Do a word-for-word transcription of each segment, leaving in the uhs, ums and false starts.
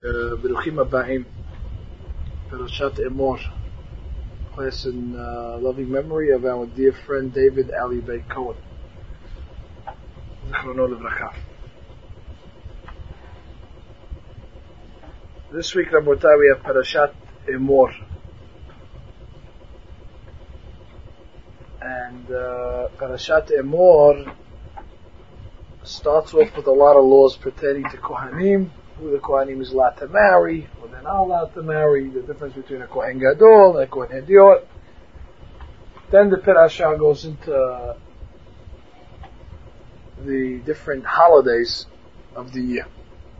Beruchim Aba'im, Parashat Emor, class in uh, loving memory of our dear friend David Ali Bey Cohen. Zichrono Livracha. This week, Rabotai, we have Parashat Emor. And uh, Parashat Emor starts off with a lot of laws pertaining to Kohanim, who the Kohanim is allowed to marry, who they're not allowed to marry, the difference between a Kohen Gadol and a Kohen Hediot. Then the Parasha goes into uh, the different holidays of the year.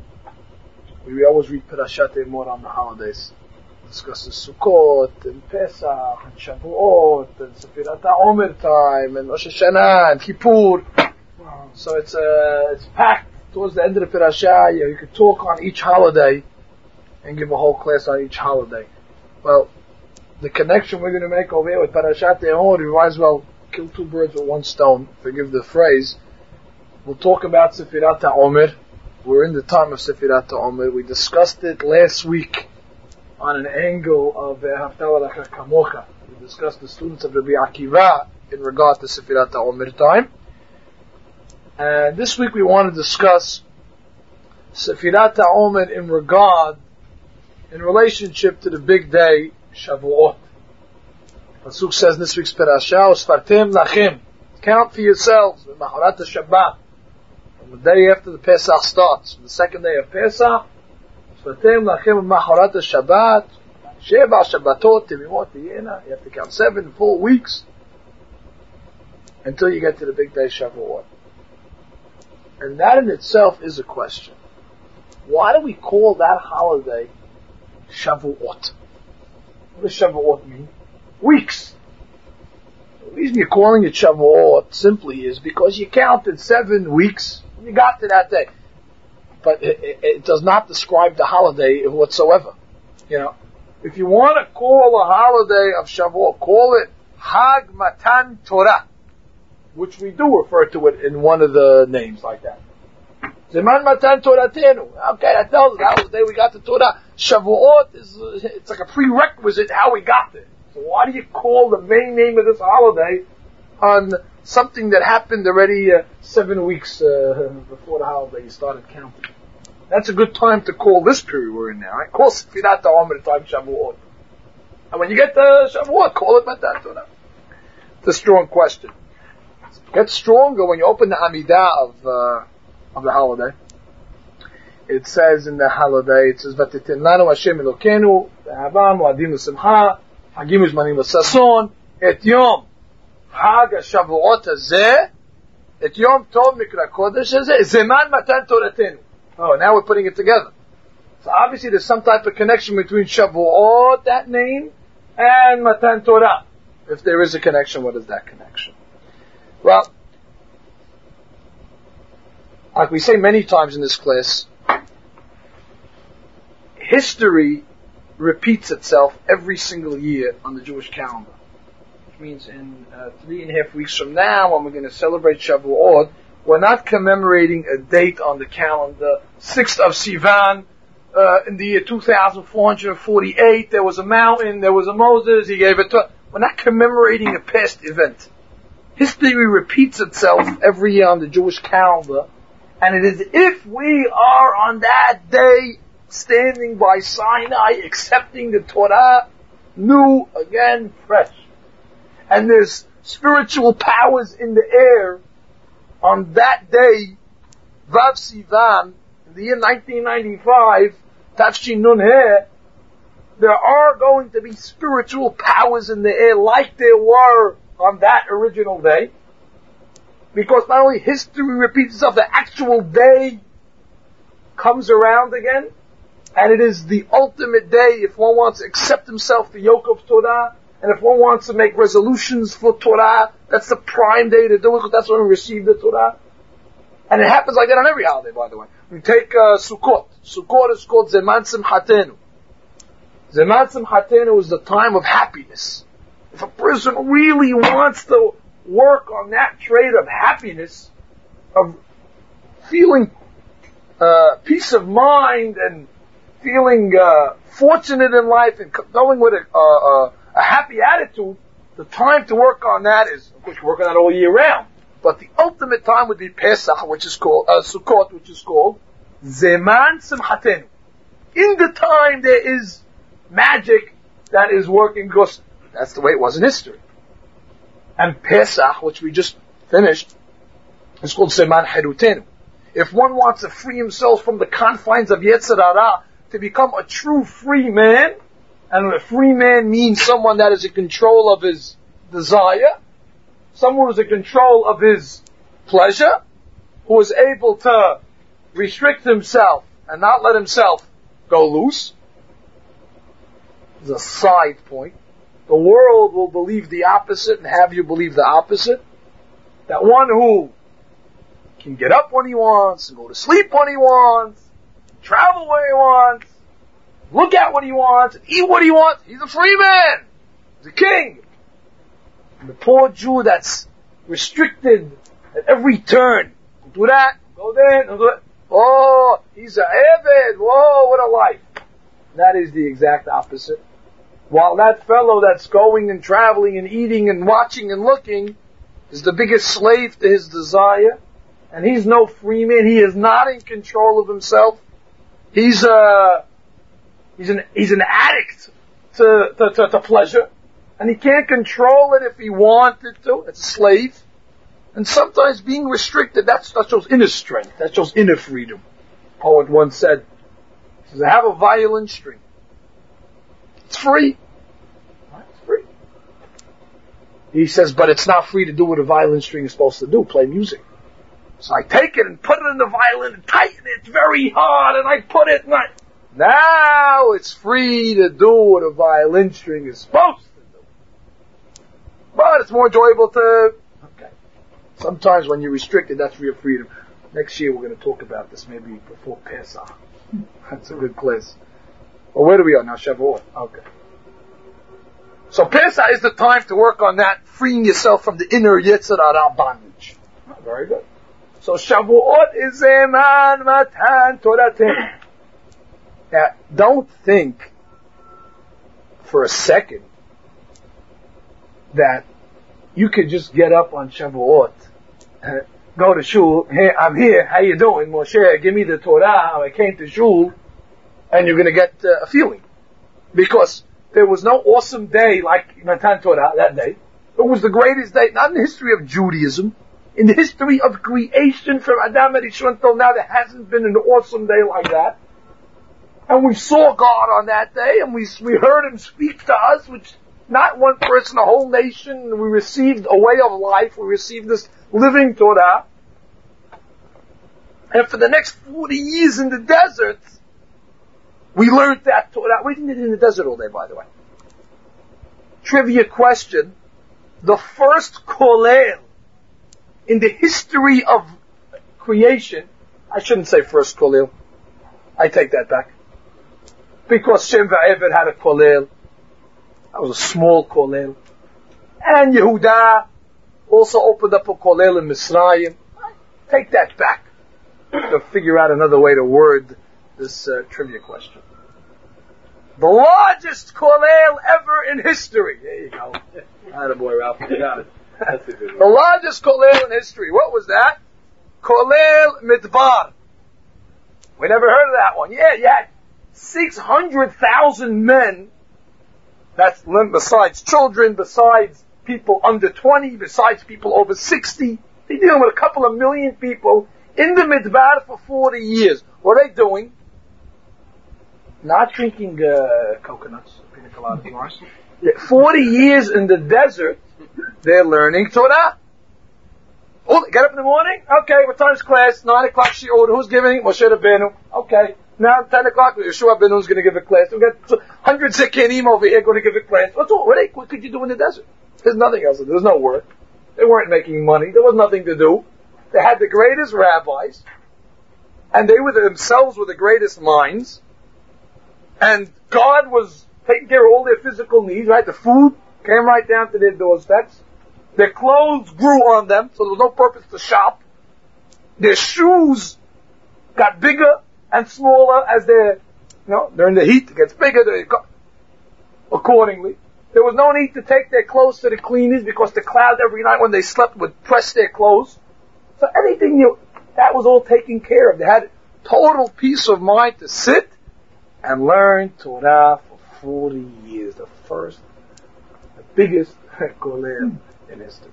We always read Parashat Emor on the holidays. It discusses Sukkot, and Pesach, and Shavuot, and Sefirat HaOmer time, and Rosh Hashanah, and Kippur. Wow. So it's uh, it's packed. Towards the end of the Parasha, you, know, you could talk on each holiday and give a whole class on each holiday. Well, the connection we're going to make over here with Parashat Emor, we might as well kill two birds with one stone, forgive the phrase. We'll talk about Sefirat HaOmer. We're in the time of Sefirat HaOmer. We discussed it last week on an angle of Haftarah L'Acher Kamocha. We discussed the students of Rabbi Akiva in regard to Sefirat HaOmer time. And this week we want to discuss Sefirat HaOmer in regard, in relationship to the big day, Shavuot. Pasuk says in this week's Parasha, Usfartem lachem, count for yourselves, Machorat Shabbat, on the day after the Pesach starts, the second day of Pesach, Usfartem lachem Machorat Shabbat, Sheva Shabbatot, Timimot Yena, you have to count seven full weeks, until you get to the big day Shavuot. And that in itself is a question. Why do we call that holiday Shavuot? What does Shavuot mean? Weeks. The reason you're calling it Shavuot simply is because you counted seven weeks and you got to that day. But it, it, it does not describe the holiday whatsoever. You know, if you want to call a holiday of Shavuot, call it Hag Matan Torah, which we do refer to it in one of the names like that. Zeman Matan Toratenu. Okay, that tells us how the day we got the Torah. Shavuot is, it's like a prerequisite how we got there. So why do you call the main name of this holiday on something that happened already uh, seven weeks uh, before the holiday you started counting? That's a good time to call this period we're in now, right? Call Sefirat HaOmer time Shavuot. And when you get to Shavuot, call it Matan Torah. It's a strong question. It gets stronger when you open the Amidah of uh, of the holiday. It says in the holiday, it says, "V'titen lanu Hashem Elokenu v'avam moadim l'simcha hagim uzmanim l'sason et yom hag haShavuot hazeh et yom tov mikra kodesh hazeh zeman matan toratenu." Oh, now we're putting it together. So obviously there's some type of connection between Shavuot, that name, and Matan Torah. If there is a connection, what is that connection? Well, like we say many times in this class, history repeats itself every single year on the Jewish calendar. Which means in uh, three and a half weeks from now, when we're going to celebrate Shavuot, we're not commemorating a date on the calendar, sixth of Sivan, uh, in the year two thousand four hundred forty-eight, there was a mountain, there was a Moses, he gave it to... We're not commemorating a past event. History repeats itself every year on the Jewish calendar, and it is if we are on that day standing by Sinai, accepting the Torah, new, again, fresh. And there's spiritual powers in the air on that day, Vav Sivan, in the year nineteen ninety-five, Tafshin Nun He, there are going to be spiritual powers in the air like there were on that original day, because not only history repeats itself, the actual day comes around again, and it is the ultimate day if one wants to accept himself the yoke of Torah, and if one wants to make resolutions for Torah, that's the prime day to do it, because that's when we receive the Torah. And it happens like that on every holiday, by the way. We take uh, Sukkot. Sukkot is called Zeman Simchatenu. Zeman Simchatenu is the time of happiness. If a person really wants to work on that trait of happiness, of feeling uh, peace of mind and feeling uh, fortunate in life and going with a, uh, a happy attitude, the time to work on that is, of course, you work on that all year round. But the ultimate time would be Pesach, which is called, uh, Sukkot, which is called Zeman Simchatenu. In the time there is magic that is working, because that's the way it was in history. And Pesach, which we just finished, is called Zeman Herutenu. If one wants to free himself from the confines of Yetzer Hara to become a true free man, and a free man means someone that is in control of his desire, someone who is in control of his pleasure, who is able to restrict himself and not let himself go loose. There's a side point. The world will believe the opposite and have you believe the opposite. That one who can get up when he wants, and go to sleep when he wants, travel where he wants, look at what he wants, and eat what he wants, he's a free man. He's a king. And the poor Jew that's restricted at every turn. Don't do that, go there, don't do that. Oh, he's a Eved, whoa, what a life. That is the exact opposite. While that fellow that's going and traveling and eating and watching and looking is the biggest slave to his desire, and he's no free man, he is not in control of himself. He's a, he's an, he's an addict to, to, to, to pleasure, and he can't control it if he wanted to. It's a slave. And sometimes being restricted, that's, that shows inner strength, that shows inner freedom. Poet once said, he says, I have a violin string. It's free. It's free. He says, but it's not free to do what a violin string is supposed to do, play music. So I take it and put it in the violin and tighten it. It's very hard, and I put it and I... Now it's free to do what a violin string is supposed to do. But it's more enjoyable to... Okay. Sometimes when you're restricted, that's real freedom. Next year we're going to talk about this, maybe before Pesach. That's a good class. Well, where do we are now? Shavuot. Okay. So Pesach is the time to work on that, freeing yourself from the inner Yetzer Hara bondage. Very good. So Shavuot is Zeman Matan Toratim. Now, don't think for a second that you could just get up on Shavuot, uh, go to shul, hey, I'm here, how you doing, Moshe, give me the Torah, I came to shul, and you're going to get uh, a feeling. Because there was no awesome day like Matan Torah that day. It was the greatest day, not in the history of Judaism, in the history of creation from Adam and Rishon until now, there hasn't been an awesome day like that. And we saw God on that day, and we we heard Him speak to us, which not one person, a whole nation. We received a way of life. We received this living Torah. And for the next forty years in the desert, we learned that Torah. We didn't do it in the desert all day, by the way. Trivia question. The first Kolel in the history of creation, I shouldn't say first Kolel. I take that back. Because Shem Va'eved had a Kolel. That was a small Kolel. And Yehuda also opened up a Kolel in Mitzrayim. Take that back. To figure out another way to word this uh, trivia question. The largest Kolel ever in history. There you go. Attaboy, Ralph. You got it. That's a good one. The largest Kolel in history. What was that? Kolel Midbar. We never heard of that one. Yeah, you had six hundred thousand men. That's besides children, besides people under twenty, besides people over sixty. They're dealing with a couple of million people in the Midbar for forty years. What are they doing? Not drinking uh, coconuts, pina colada bars. Yeah, forty years in the desert, they're learning Torah. Oh, get up in the morning? Okay, what time's class? Nine o'clock shiur. Who's giving? Moshe Rabbeinu. Okay. Now, ten o'clock, Yeshua Rabbeinu is going to give a class. We've got one hundred Zikanim over here going to give a class. What's all? What, what could you do in the desert? There's nothing else. There was no work. They weren't making money. There was nothing to do. They had the greatest rabbis. And they were themselves were the greatest minds. And God was taking care of all their physical needs, right? The food came right down to their doorsteps. Their clothes grew on them, so there was no purpose to shop. Their shoes got bigger and smaller as their You know, during the heat, it gets bigger. They go, accordingly. There was no need to take their clothes to the cleaners because the clouds every night when they slept would press their clothes. So anything you, that was all taken care of. They had total peace of mind to sit and learn Torah for forty years. The first, the biggest kollel in history.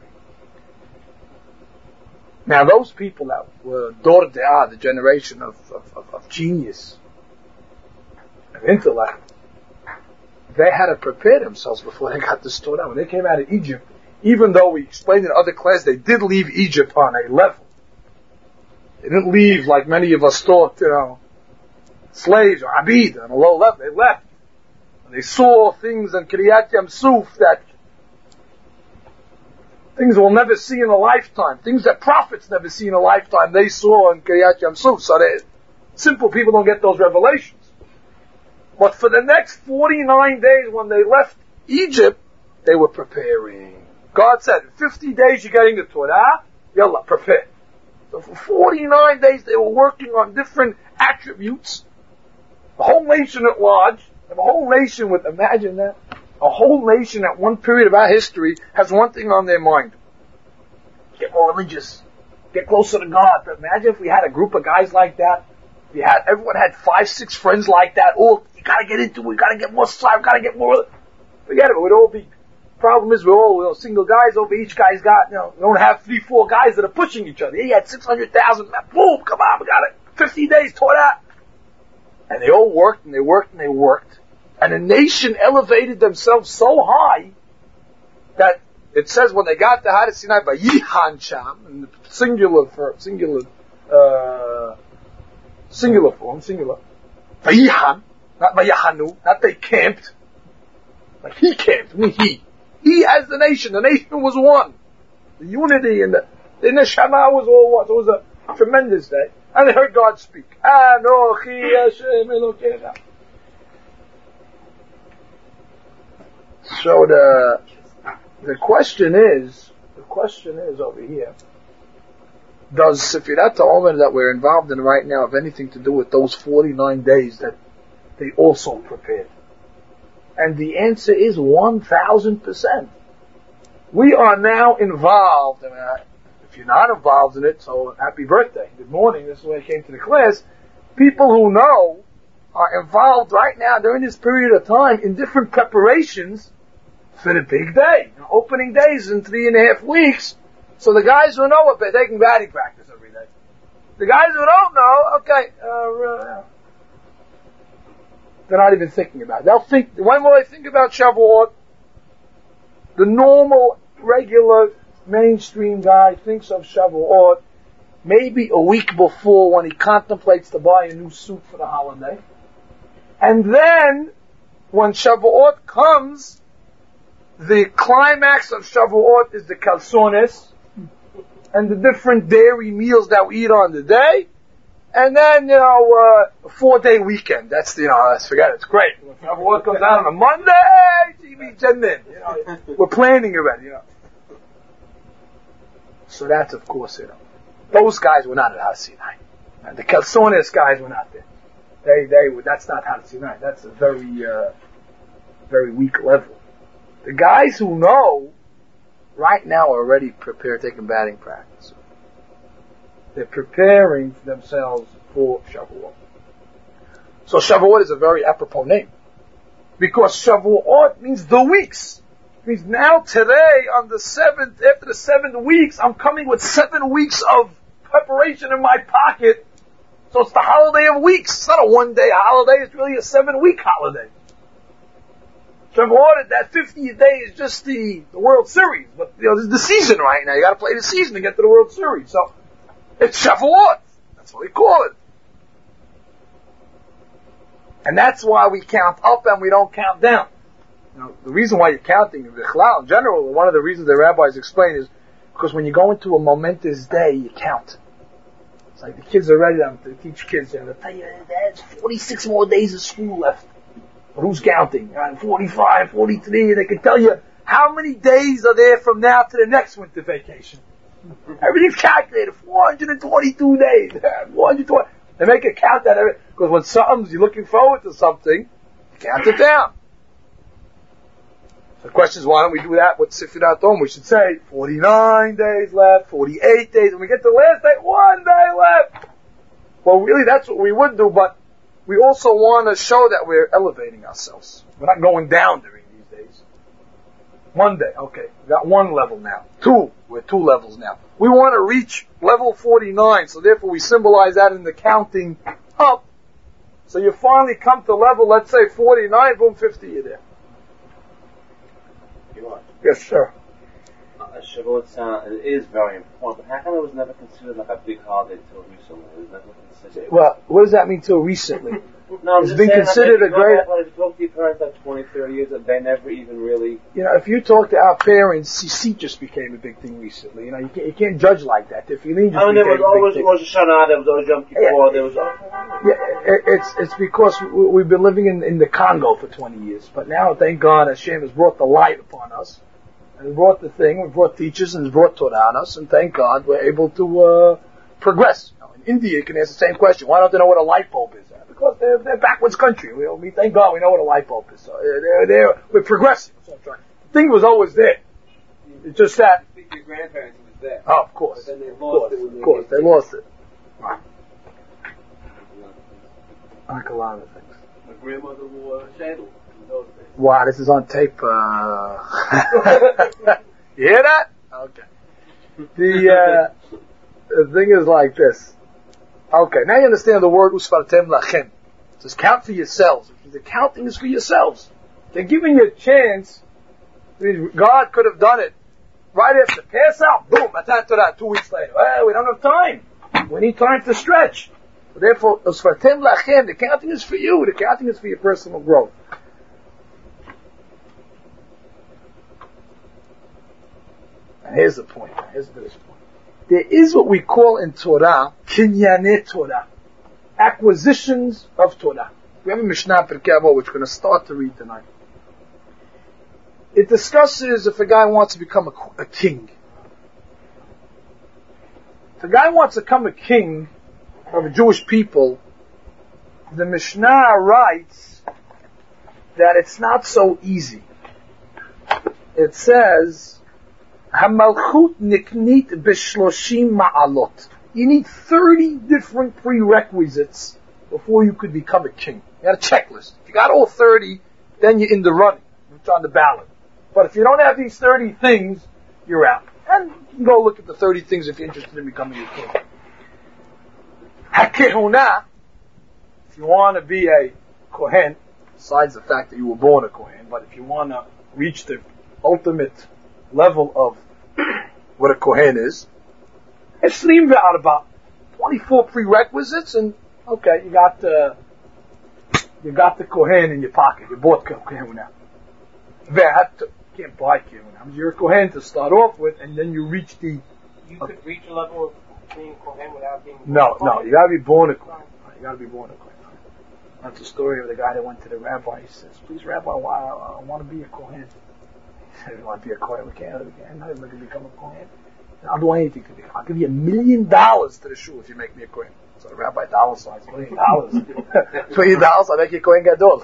Now those people that were Dor De'ah, the generation of, of, of, of genius, of intellect, they had to prepare themselves before they got this Torah. When they came out of Egypt, even though we explained in other classes, they did leave Egypt on a level. They didn't leave like many of us thought, you know, slaves or abid on a low level. They left. And they saw things in Kiryat Yamsuf that things we'll never see in a lifetime. Things that prophets never see in a lifetime, they saw in Kiryat Yamsuf. So they, simple people don't get those revelations. But for the next forty-nine days when they left Egypt, they were preparing. God said, fifty days you're getting the Torah, yalla, prepare. So for forty-nine days they were working on different attributes. The whole nation at large, and the whole nation with, imagine that, a whole nation at one period of our history has one thing on their mind. Get more religious. Get closer to God. But imagine if we had a group of guys like that. We had, everyone had five, six friends like that. Oh, you gotta get into it. We gotta get more slime. Gotta get more. Forget it. We'd all be. Problem is, we're all, you know, single guys over. Each guy's got, you know, we don't have three, four guys that are pushing each other. He had six hundred thousand. Boom, come on, we got it. fifty days, Torah. And they all worked and they worked and they worked. And the nation elevated themselves so high that it says when they got to Har Sinai by Yihan Sham, in the singular for singular, uh, singular form, singular. Vayihan, not Vayahanu, not they camped. Like he camped, I mean he. He as the nation, the nation was one. The unity and the, the neshama was all one. So it was a tremendous day. And they heard God speak. Anochi Hashem Elokecha. So the, the question is, the question is over here, does Sefirat HaOmer that we're involved in right now have anything to do with those forty-nine days that they also prepared? And the answer is one thousand percent. We are now involved. I mean, if you're not involved in it, so happy birthday. Good morning. This is when I came to the class. People who know are involved right now during this period of time in different preparations for the big day. You know, opening days in three and a half weeks. So the guys who know are taking batting practice every day. The guys who don't know, okay, uh, they're not even thinking about it. They'll think, when will they think about Shavuot? The normal, regular, mainstream guy thinks of Shavuot maybe a week before when he contemplates to buy a new suit for the holiday. And then, when Shavuot comes, the climax of Shavuot is the calzones and the different dairy meals that we eat on the day. And then, you know, uh, a four-day weekend. That's, you know, let's forget it. It's great. When Shavuot comes out on a Monday, T V Jendin. You know, we're planning already, you know. So that's, of course, you know, those guys were not at Har Sinai. And the calzones guys were not there. They, they were, that's not Har Sinai. That's a very, uh, very weak level. The guys who know, right now are already prepared, taking batting practice. They're preparing themselves for Shavuot. So Shavuot is a very apropos name. Because Shavuot means the weeks. It means now today on the seventh, after the seven weeks, I'm coming with seven weeks of preparation in my pocket. So it's the holiday of weeks. It's not a one day holiday, it's really a seven week holiday. Shavuot, that fiftieth day is just the, the World Series. But, you know, this is the season right now. You gotta play the season to get to the World Series. So, it's Shavuot. That's what we call it. And that's why we count up and we don't count down. Now, the reason why you're counting in Vichlal, in general, one of the reasons the rabbis explain is because when you go into a momentous day, you count. It's like the kids are ready to teach kids, and they'll tell you, there's forty-six more days of school left. But who's counting? forty-five, forty-three, and they can tell you how many days are there from now to the next winter vacation. Everything's calculated. four hundred twenty-two days. four hundred twenty. They make a count out of it, because when something's, you're looking forward to something, you count it down. The question is, why don't we do that with Sifrat Dom? We should say, forty-nine days left, forty-eight days, and we get to the last day, one day left. Well, really, that's what we would do, but we also want to show that we're elevating ourselves. We're not going down during these days. One day, okay, we got one level now. Two, we're two levels now. We want to reach level forty-nine, so therefore we symbolize that in the counting up. So you finally come to level, let's say forty-nine, boom, fifty, you're there. Yes, sir. Uh, Shavuot sound, it is very important, but how come it was never considered like a big holiday till recently? It was never considered. Well, what does that mean till recently? No, I'm it's just been saying, considered like, a great... Back, like, talk to your parents like twenty, thirty years, that they never even really... You know, if you talk to our parents, C just became a big thing recently. You know, you can't, you can't judge like that. If you just I mean, there was always Rosh Hashanah, there was always Yom Kippur, yeah, there was... Yeah, it, it's it's because we, we've been living in, in the Congo for twenty years. But now, thank God, Hashem has brought the light upon us. And brought the thing, we brought teachers and brought Torah on us, and thank God we're able to uh, progress. You know, in India, you can ask the same question. Why don't they know what a light bulb is? Because they're, they're a backwards country. We, we thank God we know what a light bulb is. So they're, they're, we're progressing. So the thing was always there. It's just that. I think your grandparents was there. Oh, of course. But then they of lost course, it when of they course, they lost it. Right. Like a lot of things. My grandmother wore a sandal in those days. Wow, this is on tape. Uh... you hear that? Okay. The, uh, the thing is like this. Okay, now you understand the word usfartem lachem. It says count for yourselves. The counting is for yourselves. They're giving you a chance. I mean, God could have done it right after pass out. Boom, Matan Torah. Two weeks later. Well, we don't have time. We need time to stretch. So therefore, usfartem lachem. The counting is for you. The counting is for your personal growth. And here's the point. Here's the point. There is what we call in Torah, kinyane Torah. Acquisitions of Torah. We have a Mishnah Pirkei Avot, which we're going to start to read tonight. It discusses if a guy wants to become a, a king. If a guy wants to become a king of a Jewish people, the Mishnah writes that it's not so easy. It says, Hamalchut niknit b'shloshim ma'alot. You need thirty different prerequisites before you could become a king. You got a checklist. If you got all thirty, then you're in the running. It's on the ballot. But if you don't have these thirty things, you're out. And you can go look at the thirty things if you're interested in becoming a king. Hakehuna, if you want to be a Kohen, besides the fact that you were born a Kohen, but if you want to reach the ultimate level of what a Kohen is, it's named out about twenty-four prerequisites, and okay, you got the you got the Kohen in your pocket. You bought Kohen now. You can't buy Kohen now. You're a Kohen to start off with, and then you reach the. You could reach a level of being Kohen without being. No, no, you got to be born a Kohen. You got to be born a Kohen. That's the story of the guy that went to the rabbi. He says, "Please, Rabbi, why I, I want to be a Kohen." He said, "You want to be a Kohen? We can't. We can't. I'm not going to become a Kohen. I'll do anything to be. I'll give you a million dollars to the shul if you make me a Kohen." So the rabbi dollar signs, million dollars. Million dollars, I'll make you a Kohen Gadol.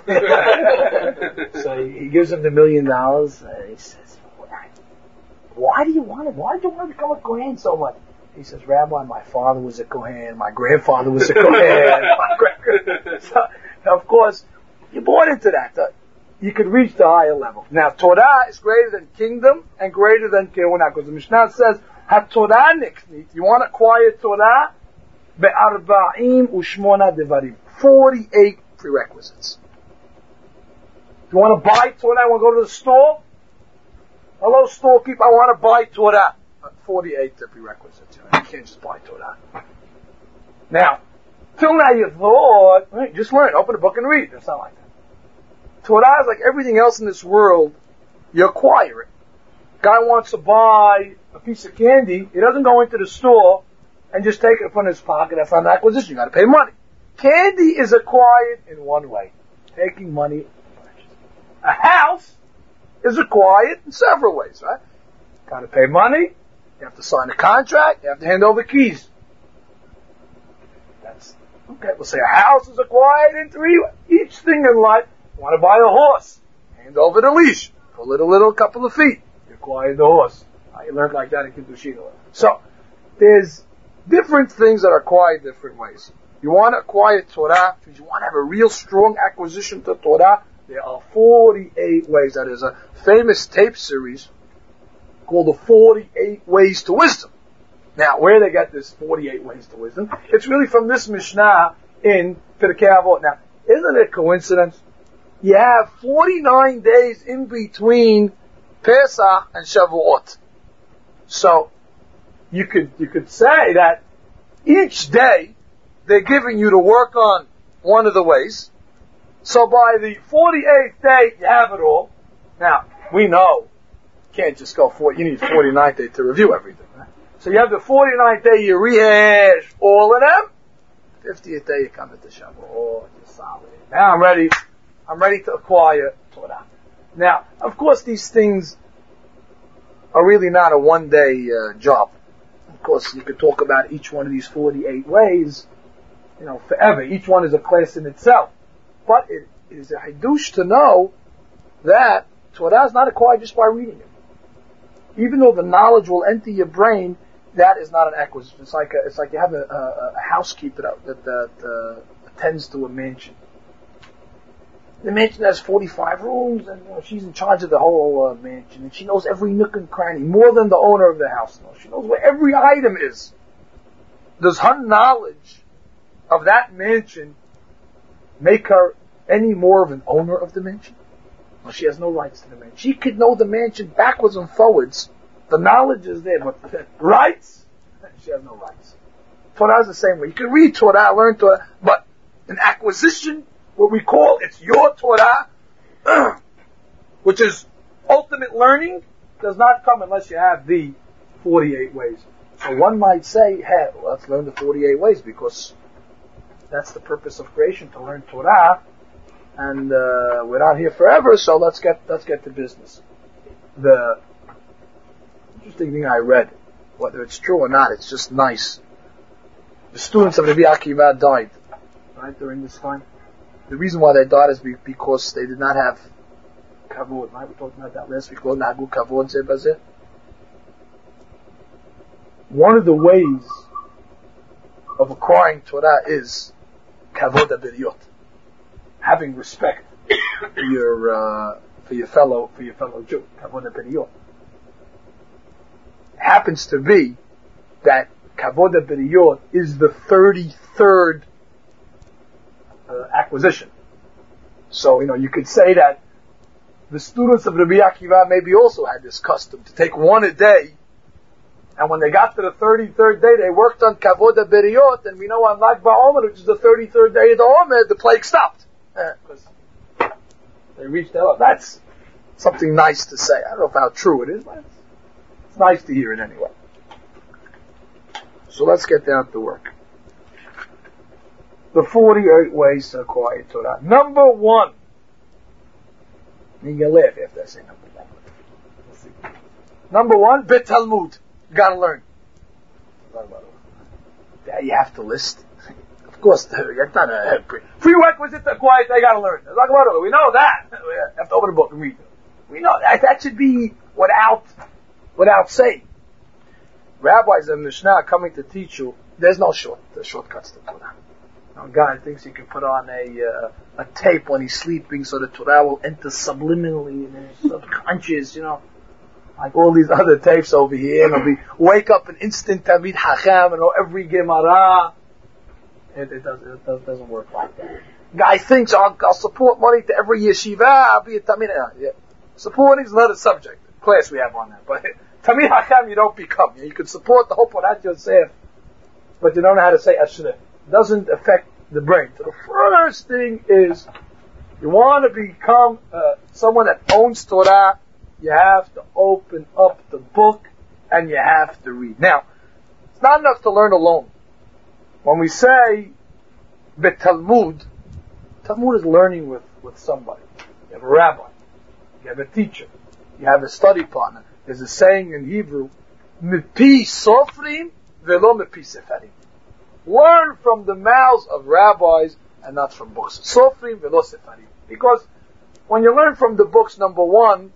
So he, he gives him the million dollars, and he says, "Why do you want it? Why do you want to become a Kohen so much?" He says, "Rabbi, my father was a Kohen, my grandfather was a Kohen." my grand- so, of course, you're born into that. So you could reach the higher level. Now, Torah is greater than kingdom and greater than Kehuna, because the Mishnah says, "HaTorah niknit." You want to acquire Torah? Be'arba'im u'shmona devarim. Forty-eight prerequisites. You want to buy Torah? Want to go to the store? Hello, storekeeper. I want to buy Torah. Forty-eight prerequisites. You can't just buy Torah. Now, till now you thought, right, just learn, open a book and read. It's not like that. Torah is like everything else in this world. You acquire it. Guy wants to buy a piece of candy. He doesn't go into the store and just take it from his pocket. That's not an acquisition. You got to pay money. Candy is acquired in one way, taking money. A house is acquired in several ways, right? Got to pay money. You have to sign a contract. You have to hand over keys. That's Okay, we'll say a house is acquired in three ways. Each thing in life, you want to buy a horse, hand over the leash, pull it a little couple of feet, you acquired the horse. I learned like that in Kiddushin. So, there's different things that are acquired different ways. You want to acquire Torah, because you want to have a real strong acquisition to Torah, there are forty-eight ways. That is a famous tape series called the forty-eight Ways to Wisdom. Now, where they get this forty-eight Ways to Wisdom? It's really from this Mishnah in Pirkei Avot. Now, isn't it a coincidence? You have forty-nine days in between Pesach and Shavuot. So, you could, you could say that each day they're giving you to work on one of the ways. So by the forty-eighth day, you have it all. Now, we know you can't just go for you need forty-ninth day to review everything. Right? So you have the forty-ninth day, you rehash all of them. fiftieth day, you come into Shavuot. Oh, you're solid. Now I'm ready. I'm ready to acquire Torah. Now, of course, these things are really not a one-day uh, job. Of course, you could talk about each one of these forty-eight ways, you know, forever. Each one is a class in itself. But it is a hidush to know that Torah is not acquired just by reading it. Even though the knowledge will enter your brain, that is not an acquisition. It's like a, it's like you have a, a, a housekeeper that, that, that uh, attends to a mansion. The mansion has forty-five rooms, and you know, she's in charge of the whole uh, mansion, and she knows every nook and cranny, more than the owner of the house knows. She knows where every item is. Does her knowledge of that mansion make her any more of an owner of the mansion? Well, she has no rights to the mansion. She could know the mansion backwards and forwards. The knowledge is there, but the rights? She has no rights. Torah is the same way. You can read Torah, learn Torah, but an acquisition, what we call it's your Torah, which is ultimate learning, does not come unless you have the forty-eight ways. So one might say, hey, well, let's learn the forty-eight ways, because that's the purpose of creation, to learn Torah, and uh, we're not here forever, so let's get let's get to business. The interesting thing I read, whether it's true or not, it's just nice. The students of Rabbi Akiva died, right, during this time. The reason why they died is because they did not have kavod, right? We talked about that last week. Nagu kavod ze bazeh. One of the ways of acquiring Torah is kavod haberiyot, having respect for your uh, for your fellow for your fellow Jew. Kavod haberiyot. Happens to be that kavod haberiyot is the thirty-third uh, acquisition. So you know you could say that the students of Rabbi Akiva maybe also had this custom to take one a day. And when they got to the thirty-third day, they worked on Kavod HaBeriyot, and we know on Lag BaOmer, which is the thirty-third day of the Omer, the plague stopped. Because uh, they reached out. That's something nice to say. I don't know if how true it is, but it's, it's nice to hear it anyway. So let's get down to work. The forty-eight ways to acquire Torah. Number one. You can laugh after I say number one. We'll see. Number one, Bit Talmud. You gotta learn. You have to list. Of course, it's not a prerequisite to acquire. They gotta learn. We know that. We have to open a book and read it. We know that. That should be without, without saying. Rabbis and Mishnah coming to teach you. There's no short, the shortcuts to Torah. A guy thinks he can put on a uh, a tape when he's sleeping, so the Torah will enter subliminally in his subconscious. You know. Like all these other tapes over here, and it'll be wake up an instant Tamid Hacham and know every Gemara. It, it, doesn't, it doesn't, doesn't work like that. Guy thinks, oh, I'll support money to every yeshiva, I'll be a Tamid Hacham. Yeah. Supporting is another subject, class we have on that. But Tamid Hacham you don't become. You can support the whole Porat Yosef, but you don't know how to say Ashrei. It doesn't affect the brain. So the first thing is, you want to become uh, someone that owns Torah. You have to open up the book and you have to read. Now, it's not enough to learn alone. When we say Bet Talmud, Talmud is learning with, with somebody. You have a rabbi. You have a teacher. You have a study partner. There's a saying in Hebrew, Mipi Sofrim velo Mipi Sefarim. learn from the mouths of rabbis and not from books. Sofrim velo sefarim. Because when you learn from the books, number one,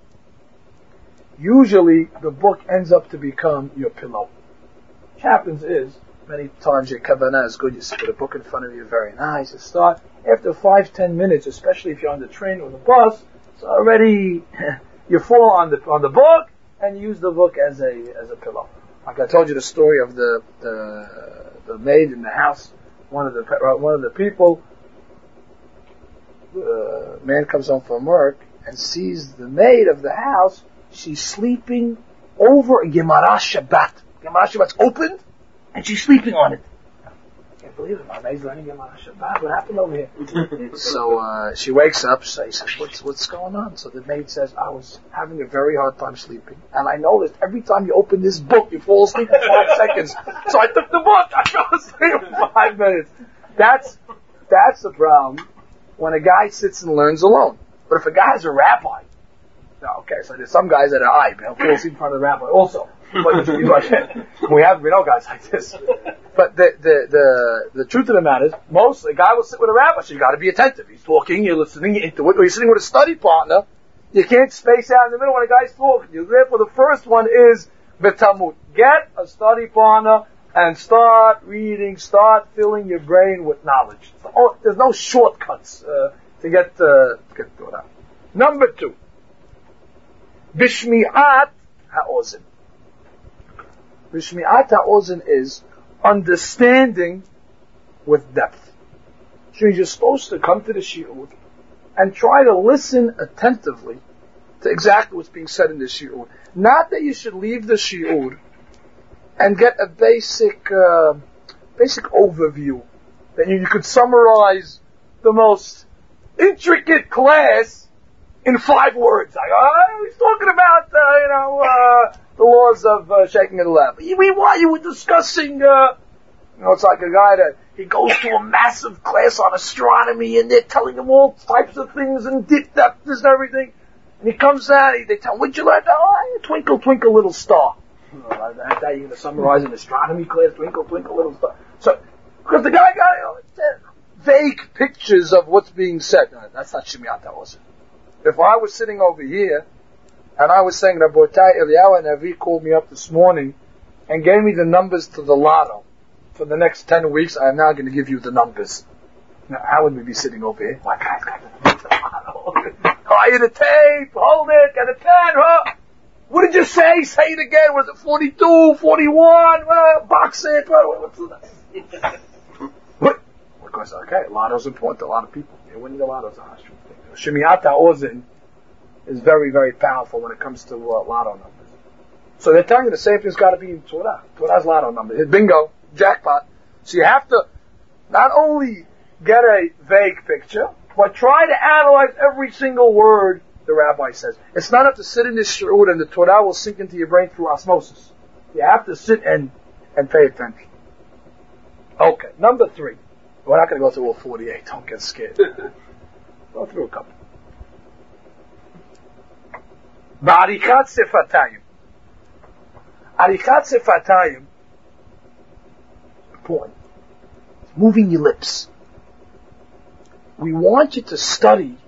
usually the book ends up to become your pillow. What happens is, many times your kavanah is good, you sit with a book in front of you, very nice, you start. After five, ten minutes, especially if you're on the train or the bus, it's already, you fall on the, on the book, and use the book as a, as a pillow. Like I told you the story of the, the, the maid in the house, one of the, one of the people, the man comes home from work, and sees the maid of the house, she's sleeping over a Gemara Shabbat. Gemara Shabbat's opened, and she's sleeping on it. I can't believe it. My maid's learning Gemara Shabbat. What happened over here? So uh, she wakes up. She says, "What's what's going on?" So the maid says, "I was having a very hard time sleeping, and I noticed every time you open this book, you fall asleep in five seconds. So I took the book. I fell asleep in five minutes." That's that's the problem when a guy sits and learns alone. But if a guy's a rabbi, no, okay, so there's some guys that are I, they'll fall asleep in front of the rabbi also. But we have, we know guys like this. But the, the, the, the truth of the matter is, most, a guy will sit with a rabbi, so you gotta be attentive. He's talking, you're listening, you're into it, or you're sitting with a study partner, you can't space out in the middle when a guy's talking. You, therefore the first one is the Talmud. Get a study partner and start reading, start filling your brain with knowledge. So, there's no shortcuts, uh, to get, uh, to get to that. Number two. Bishmi'at ha'ozen. Bishmi'at ha'ozen is understanding with depth. So you're supposed to come to the shiur and try to listen attentively to exactly what's being said in the shiur. Not that you should leave the shiur and get a basic, uh, basic overview. That you, you could summarize the most intricate class in five words. Like, oh, he's talking about, uh, you know, uh, the laws of uh, shaking and lab. Why you were discussing, uh, you know, it's like a guy that, he goes to a massive class on astronomy and they're telling him all types of things and deep depths and everything. And he comes out, he, they tell him, what'd you learn? Oh, twinkle, twinkle, little star. You know, like that, that you're going to summarize an astronomy class, twinkle, twinkle, little star. So, because the guy got, you know, vague pictures of what's being said. No, that's not Shemiat HaOzen. If I was sitting over here, and I was saying, Rabotai Eliyahu Navi called me up this morning, and gave me the numbers to the lotto. For the next ten weeks, I am now going to give you the numbers. Now, how would we be sitting over here? My guy's got the numbers to the lotto. Oh, you the tape, hold it, got a ten, huh? What did you say? Say it again. Was it forty-two, forty-one? Uh, box it. What's that? What? Of course, okay, lotto's important to a lot of people. You're winning the lotto's a hush. Shemiat HaOzen is very, very powerful when it comes to uh, lotto numbers. So they're telling you the same thing's got to be in Torah. Torah's lotto number. Bingo, jackpot. So you have to not only get a vague picture, but try to analyze every single word the rabbi says. It's not enough to sit in this shiur and the Torah will sink into your brain through osmosis. You have to sit and, and pay attention. Okay, number three. We're not going to go through all forty-eight. Don't get scared. Go through a couple. Ba'arichat sefatayim. Arichat sefatayim. Important. Moving your lips. We want you to study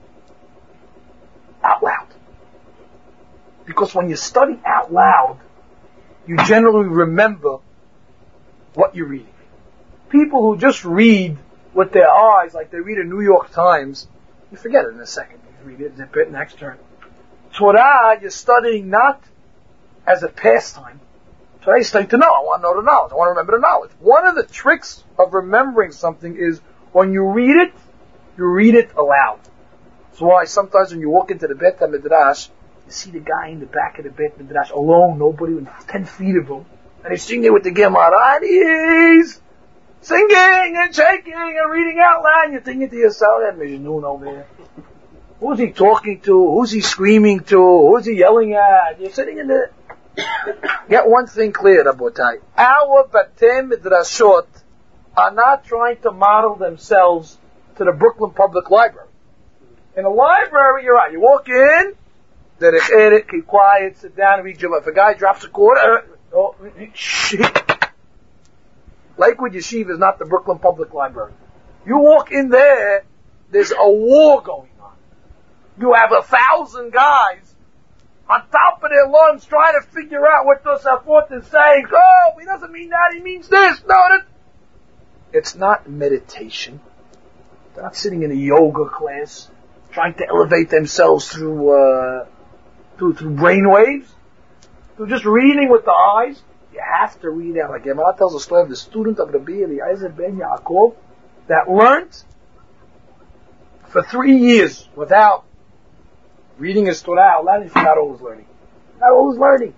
out loud. Because when you study out loud, you generally remember what you're reading. People who just read with their eyes, like they read a New York Times, you forget it in a second. You read it, zip it, next turn. Torah, you're studying not as a pastime. Torah, you're studying to know. I want to know the knowledge. I want to remember the knowledge. One of the tricks of remembering something is when you read it, you read it aloud. That's why sometimes when you walk into the Beit HaMidrash, you see the guy in the back of the Beit HaMidrash alone, nobody within ten feet of him, and he's sitting there with the Gemara, and he's singing and shaking and reading out loud, and you're thinking to yourself, that Mejnun over there. Who's he talking to? Who's he screaming to? Who's he yelling at? You're sitting in the... Get one thing clear, Rabotai. Our Batei Midrashot are not trying to model themselves to the Brooklyn Public Library. In a library, you're right. You walk in, keep quiet, sit down, read your... If a guy drops a quarter, oh, shit. Lakewood Yeshiva is not the Brooklyn Public Library. You walk in there, there's a war going on. You have a thousand guys on top of their lungs trying to figure out what Tosafot is saying. Oh, he doesn't mean that, he means this. No, that... It's not meditation. They're not sitting in a yoga class trying to elevate themselves through, uh, through, through brain waves. Through just reading with the eyes. You have to read out. Like Gemara tells the story of the student of Rabbi Eliezer ben Yaakov that learned for three years without reading his Torah out loud. He's not always learning. Not always learning.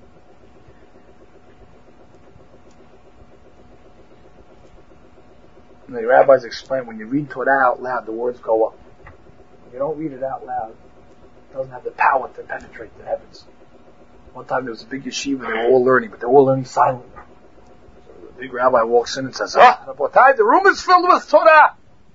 And the rabbis explain when you read Torah out loud, the words go up. When you don't read it out loud, it doesn't have the power to penetrate the heavens. One time there was a big yeshiva, they were all learning, but they were all learning silently. So the big rabbi walks in and says, ah, Rabotai, the room is filled with Torah.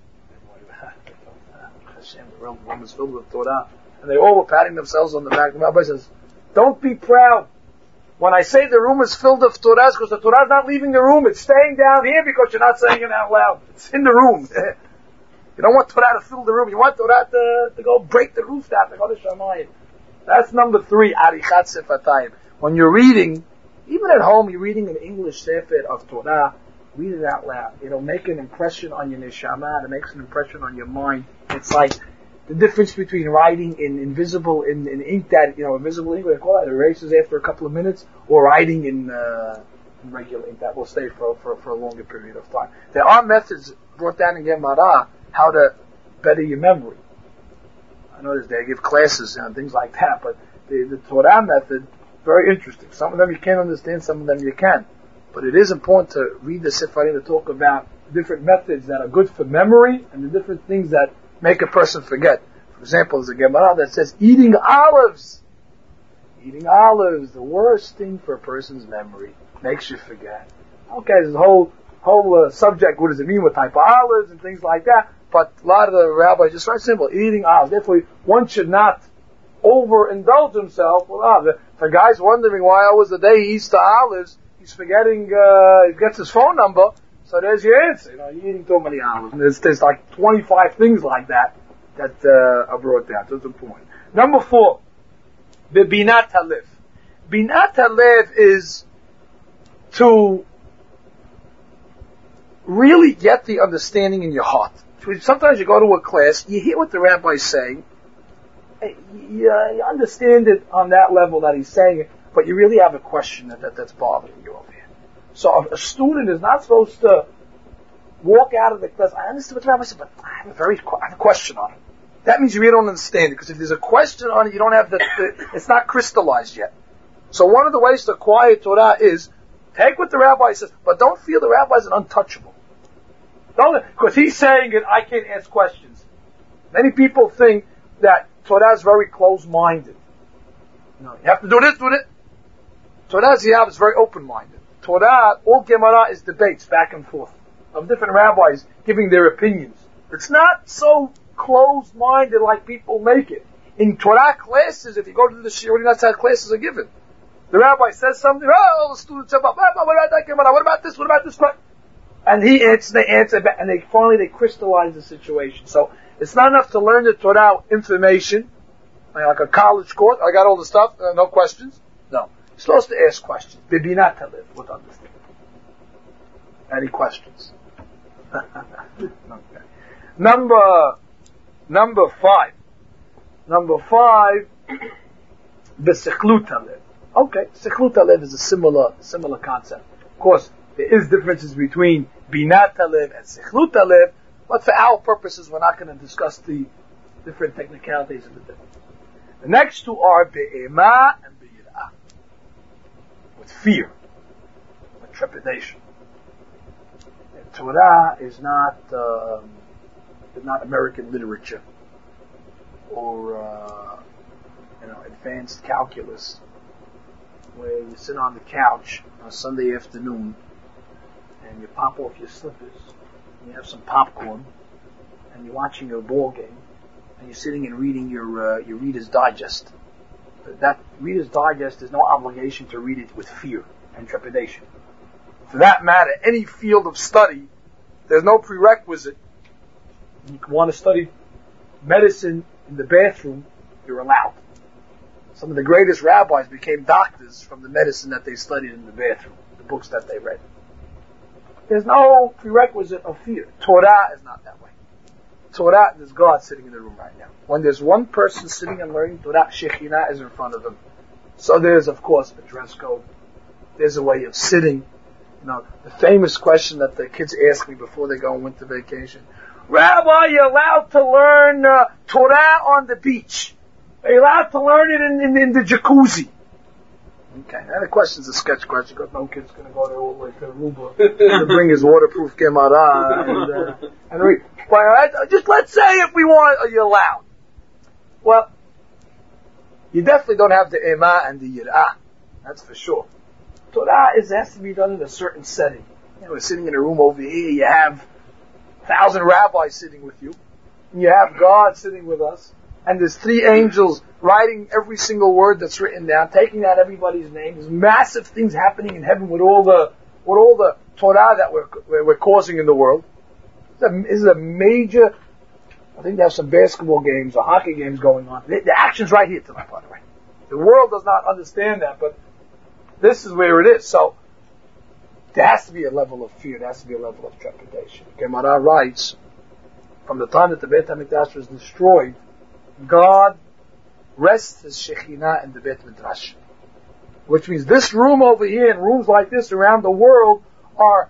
Hashem, the room is filled with Torah. And they all were patting themselves on the back. The rabbi says, don't be proud. When I say the room is filled with Torah, it's because the Torah is not leaving the room. It's staying down here because you're not saying it out loud. It's in the room. You don't want Torah to fill the room. You want Torah to, to go break the roof down, to go to Shamayim. That's number three, Arichat Sefatayim. When you're reading, even at home, you're reading an English Sefer of Torah, read it out loud. It'll make an impression on your neshama. It makes an impression on your mind. It's like the difference between writing in invisible, in, in ink that, you know, invisible ink, what they call it, erases after a couple of minutes, or writing in, uh, in regular ink that will stay for, for, for a longer period of time. There are methods brought down in Gemara how to better your memory. I notice they give classes and things like that, but the, the Torah method, very interesting. Some of them you can't understand, some of them you can. But it is important to read the Sefarim to talk about different methods that are good for memory and the different things that make a person forget. For example, there's a Gemara that says eating olives. Eating olives, the worst thing for a person's memory. Makes you forget. Okay, there's a whole, whole uh, subject, what does it mean, what type of olives and things like that. But a lot of the rabbis just very simple, eating olives. Therefore, one should not overindulge himself with olives. If a guy's wondering why always the day he eats the olives, he's forgetting, uh, he gets his phone number, so there's your answer. You know, you're eating too many olives. And there's, there's like twenty-five things like that that uh, are brought down. So that's the point. Number four, the Binat Halev. Binat Halev is to really get the understanding in your heart. Sometimes you go to a class, you hear what the rabbi is saying, you, uh, you understand it on that level that he's saying it, but you really have a question that, that that's bothering you over here. So a, a student is not supposed to walk out of the class, I understand what the rabbi said, but I have a very, I have a question on it. That means you really don't understand it, because if there's a question on it, you don't have the, the it's not crystallized yet. So one of the ways to acquire Torah is, take what the rabbi says, but don't feel the rabbi is an untouchable. Don't, because he's saying it, I can't ask questions. Many people think that Torah is very closed-minded. No, you have to do this, do it. Torah Ziyab is very open-minded. Torah, all Gemara is debates back and forth of different rabbis giving their opinions. It's not so closed-minded like people make it. In Torah classes, if you go to the Shiurim, that's how classes are given. The rabbi says something, oh, all the students say, what about that Gemara? What about this? What about this? And he answers, they answer back, and they finally they crystallize the situation. So it's not enough to learn the Torah information, like, like a college course. I got all the stuff, uh, no questions. No, you're supposed to ask questions. Bibinat Halev, with understanding. Any questions? Okay. Number number five. Number five. B'Sechlut Halev. Okay, Sechlut Halev is a similar similar concept. Of course, there is differences between Binat Halev and Sechlut Halev, but for our purposes, we're not going to discuss the different technicalities of the difference. The next two are Be'ema and Be'irah, with fear, with trepidation. And Torah is not um, is not American literature or uh, you know advanced calculus, where you sit on the couch on a Sunday afternoon and you pop off your slippers and you have some popcorn and you're watching a ball game and you're sitting and reading your uh, your Reader's Digest. That Reader's Digest is no obligation to read it with fear and trepidation. for that matter, any field of study, there's no prerequisite. You want to study medicine in the bathroom, you're allowed. Some of the greatest rabbis became doctors from the medicine that they studied in the bathroom, the books that they read. There's no prerequisite of fear. Torah is not that way. Torah, there's God sitting in the room right now. When there's one person sitting and learning Torah, Shekhinah is in front of them. So there's, of course, a dress code. There's a way of sitting. You know, the famous question that the kids ask me before they go on winter vacation. Rabbi, you're allowed to learn uh, Torah on the beach. Are you allowed to learn it in, in, in the jacuzzi? Okay, now the question's a sketch question because no kid's going to go there all the way to Aruba to bring his waterproof Gemara and, uh, and read. But just let's say if we want, are you allowed? Well, you definitely don't have the Ema and the Yirah. That's for sure. Torah is, has to be done in a certain setting. You know, we're sitting in a room over here, you have a thousand rabbis sitting with you, and you have God sitting with us, and there's three angels writing every single word that's written down, taking out everybody's name. There's massive things happening in heaven with all the with all the Torah that we're we're causing in the world. This is a major. I think they have some basketball games or hockey games going on. The, the action's right here tonight, by the way. The world does not understand that, but this is where it is. So there has to be a level of fear. There has to be a level of trepidation. Gemara writes, from the time that the Beit HaMikdash was destroyed, God rests His Shekhinah in the Beit Midrash. Which means this room over here and rooms like this around the world are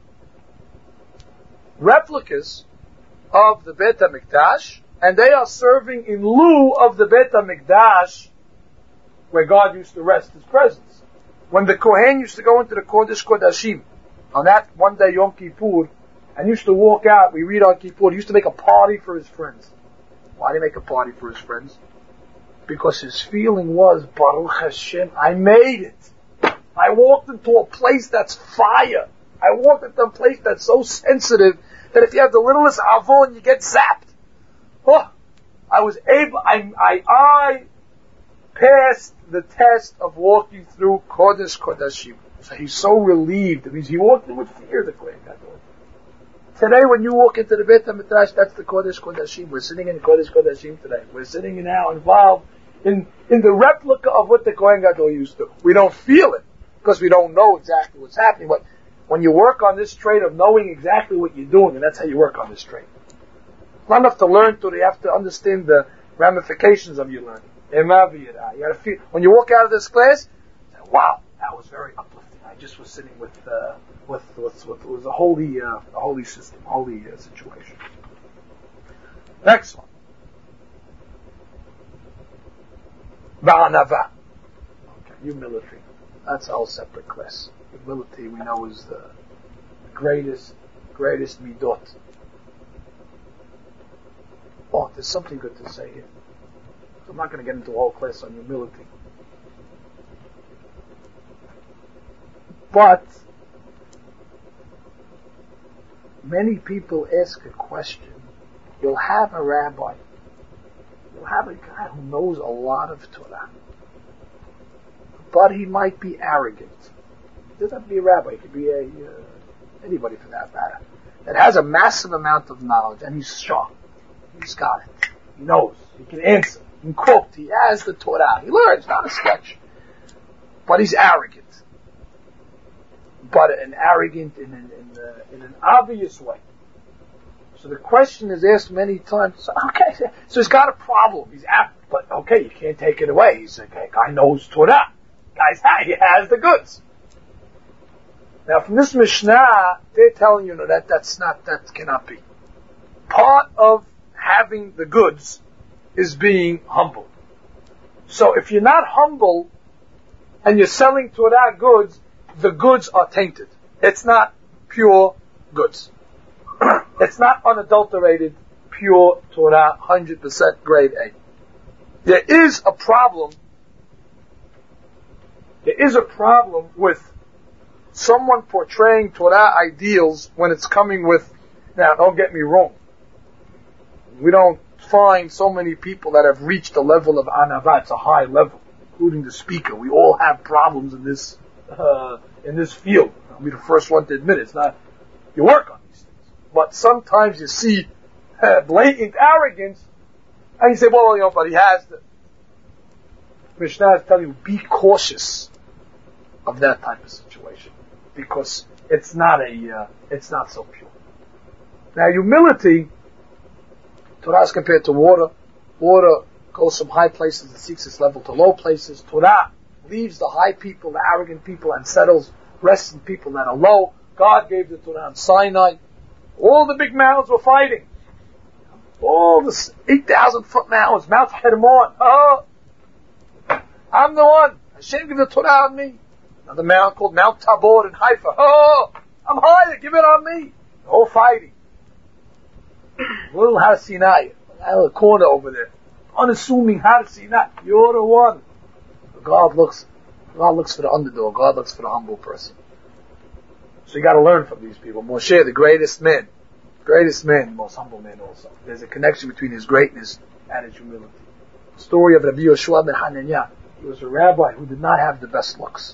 replicas of the Beit HaMikdash, and they are serving in lieu of the Beit HaMikdash where God used to rest His presence. When the Kohen used to go into the Kodesh Kodashim on that one day Yom Kippur and used to walk out, we read on Kippur, he used to make a party for his friends. Why did he make a party for his friends? Because his feeling was, Baruch Hashem, I made it. I walked into a place that's fire. I walked into a place that's so sensitive that if you have the littlest avon, you get zapped. Oh, I was able, I, I, I passed the test of walking through Kodesh Kodashim. So he's so relieved. It means he walked in with fear, the Kohen Gadol. Today, when you walk into the Beit HaMikdash, that's the Kodesh Kodashim. We're sitting in Kodesh Kodashim today. We're sitting now involved in, in the replica of what the Kohen Gadol used to. We don't feel it, because we don't know exactly what's happening. But when you work on this trait of knowing exactly what you're doing, and that's how you work on this trait. It's not enough to learn to, you have to understand the ramifications of your learning. You gotta feel, when you walk out of this class, wow, that was very uplifting. I just was sitting with, uh, with, with, with, it was a holy, uh, a holy system, a holy uh, situation. Next one. Ba'anava. Okay, humility. That's a whole separate class. Humility, we know, is the greatest, greatest midot. Oh, there's something good to say here. I'm not going to get into a whole class on humility. But many people ask a question. You'll have a rabbi. You'll have a guy who knows a lot of Torah. But he might be arrogant. He doesn't have to be a rabbi. He could be a, uh, anybody for that matter. That has a massive amount of knowledge and he's sharp. He's got it. He knows. He can answer. In quote, he has the Torah. He learns, not a sketch. But he's arrogant. But an arrogant in an, in, the, in an obvious way. So the question is asked many times, okay, so he's got a problem. He's arrogant, but okay, you can't take it away. He's like, okay, guy knows Torah. Guy's, he has the goods. Now from this Mishnah, they're telling you, no, that, that's not, that cannot be. Part of having the goods is being humble. So if you're not humble and you're selling Torah goods, the goods are tainted. It's not pure goods. It's not unadulterated, pure Torah, one hundred percent grade A. There is a problem. There is a problem with someone portraying Torah ideals when it's coming with, now don't get me wrong, we don't find so many people that have reached the level of anava. It's a high level, including the speaker. We all have problems in this uh, in this field. I'll be the first one to admit it. It's not, you work on these things. But sometimes you see uh, blatant arrogance, and you say, well, you know, but he has the Mishnah is telling you, be cautious of that type of situation. Because it's not a, uh, it's not so pure. Now, humility, Torah is compared to water. Water goes from high places and seeks its level to low places. Torah leaves the high people, the arrogant people, and settles, rests in people that are low. God gave the Torah on Sinai. All the big mountains were fighting. All the eight thousand foot mountains, Mount Hermon. Oh, I'm the one. Hashem gave the Torah on me. Another mountain called Mount Tabor in Haifa. Oh, I'm higher. Give it on me. The whole fighting. Little Har Sinai. That little corner over there. Unassuming Har Sinai. You're the one. God looks, God looks for the underdog. God looks for the humble person. So you got to learn from these people. Moshe, the greatest man, greatest man, the most humble man also. There's a connection between his greatness and his humility. The story of Rabbi Yoshua ben Hananiah. He was a rabbi who did not have the best looks.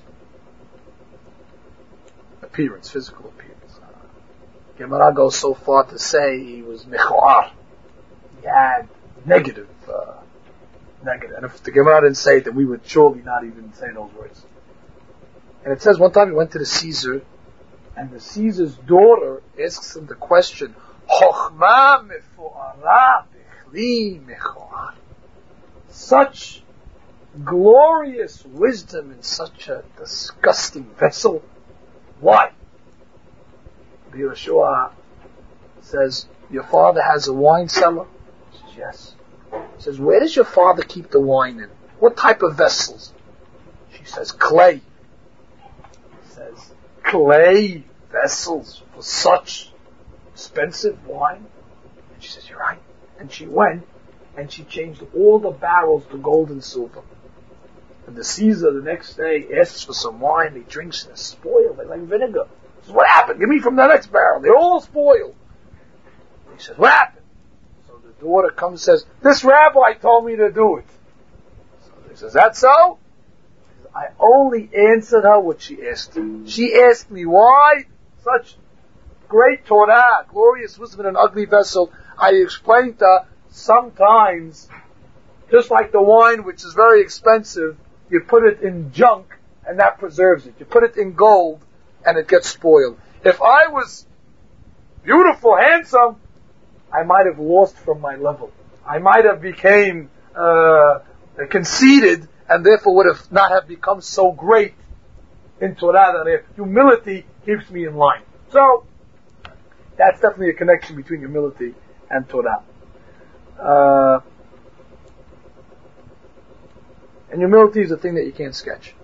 Appearance, physical appearance. Uh, Gemara goes so far to say he was mechoar. He had negative, uh, negative. And if the Gemara didn't say it, then we would surely not even say those words. And it says one time he went to the Caesar, and the Caesar's daughter asks him the question, Chochma mefoara bechli mechoar. Such glorious wisdom in such a disgusting vessel. Why? Yeshua says, your father has a wine cellar? He says, yes. He says, where does your father keep the wine in? What type of vessels? She says, clay. He says, clay vessels for such expensive wine? And she says, you're right. And she went and she changed all the barrels to gold and silver. And the Caesar the next day asks for some wine. He drinks and it's spoiled. They like vinegar. He says, what happened? Give me from the next barrel. They're all spoiled. He says, what happened? So the daughter comes and says, this rabbi told me to do it. So he says, that's so? Says, I only answered her what she asked. She asked me why such great Torah, glorious wisdom in an ugly vessel. I explained to her, sometimes, just like the wine, which is very expensive, you put it in junk, and that preserves it. You put it in gold, and it gets spoiled. If I was beautiful, handsome, I might have lost from my level. I might have became uh, conceited, and therefore would have not have become so great in Torah that humility keeps me in line. So, that's definitely a connection between humility and Torah. Uh, and humility is a thing that you can't sketch.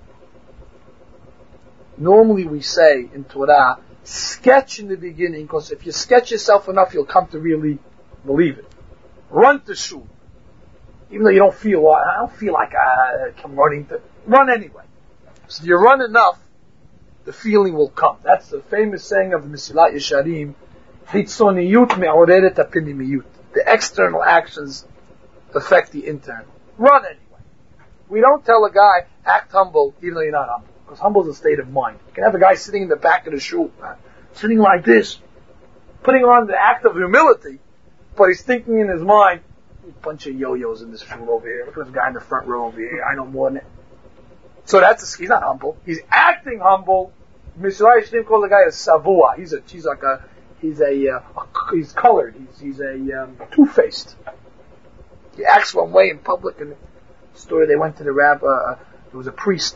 Normally we say in Torah, sketch in the beginning, because if you sketch yourself enough, you'll come to really believe it. Run to shul. Even though you don't feel, I don't feel like I come running to, run anyway. So if you run enough, the feeling will come. That's the famous saying of the Mesilat Yesharim, Hitzoniyut me'oreret hapinimiyut. The external actions affect the internal. Run anyway. We don't tell a guy, act humble, even though you're not humble. Because humble is a state of mind. You can have a guy sitting in the back of the shul, sitting like this, putting on the act of humility, but he's thinking in his mind, a bunch of yo-yos in this shul over here. Look at this guy in the front row over here. I know more than it. So that's a, he's not humble. He's acting humble. Mister Yisrael calls the guy a savua. He's a, he's like a, he's a, uh, a he's colored. He's, he's a, um, two-faced. He acts one way in public. And the story, they went to the rabbi, uh, there was a priest.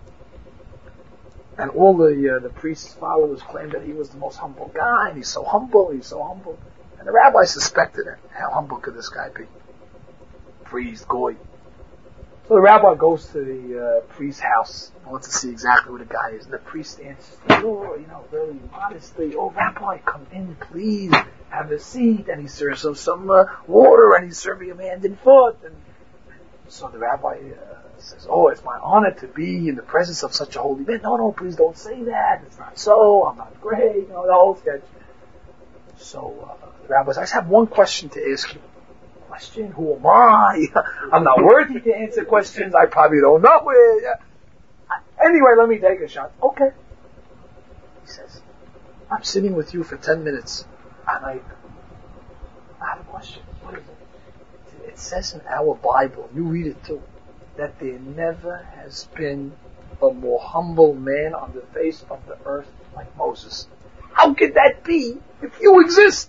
And all the, uh, the priest's followers claimed that he was the most humble guy. And he's so humble, he's so humble. And the rabbi suspected it. How humble could this guy be? Priest, goy. So the rabbi goes to the uh, priest's house and wants to see exactly where the guy is. And the priest answers, oh, you know, very modestly, oh, rabbi, come in, please, have a seat. And he serves him some uh, water, and he's serving him hand and foot. And so the rabbi uh, says, oh, it's my honor to be in the presence of such a holy man. No, no, please don't say that. It's not so. I'm not great. You know, the whole sketch. So uh, the rabbi says, I just have one question to ask you. Question? Who am I? I'm not worthy to answer questions. I probably don't know it. Anyway, let me take a shot. Okay. He says, I'm sitting with you for ten minutes, and I, I have a question. What is it? It says in our Bible, you read it too, that there never has been a more humble man on the face of the earth like Moses. How could that be if you exist?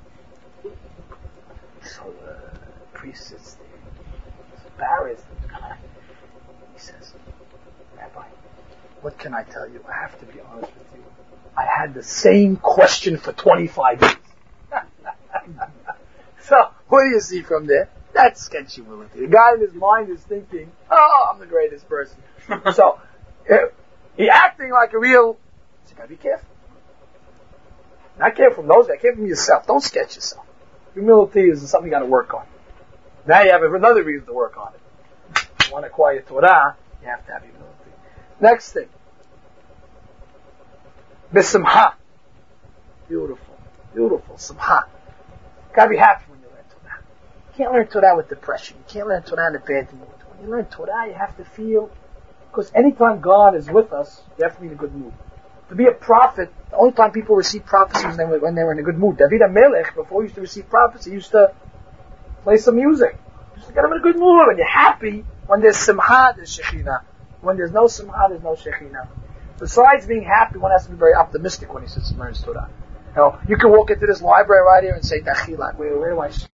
So the priest sits there, he's embarrassed. He says, Rabbi, what can I tell you? I have to be honest with you. I had the same question for twenty-five years. So, what do you see from there? That's sketchy humility. The guy in his mind is thinking, oh, I'm the greatest person. So, he acting like a real, so you gotta be careful. Not careful from those guys, careful from yourself. Don't sketch yourself. Humility is something you gotta work on. Now you have another reason to work on it. If you want to acquire Torah, you have to have humility. Next thing. Besimha. Beautiful. Beautiful. Simha. You gotta be happy when you learn Torah. You can't learn Torah with depression. You can't learn Torah in a bad mood. When you learn Torah, you have to feel, because anytime God is with us, you have to be in a good mood. To be a prophet, the only time people receive prophecy was when they were in a good mood. David HaMelech, before he used to receive prophecy, he used to play some music. You used to get him in a good mood. When you're happy, when there's simha, there's shekhinah. When there's no simha, there's no shekhinah. Besides being happy, one has to be very optimistic when he sits and learns Torah. You know, you can walk into this library right here and say, Dachila, where, where do I sit?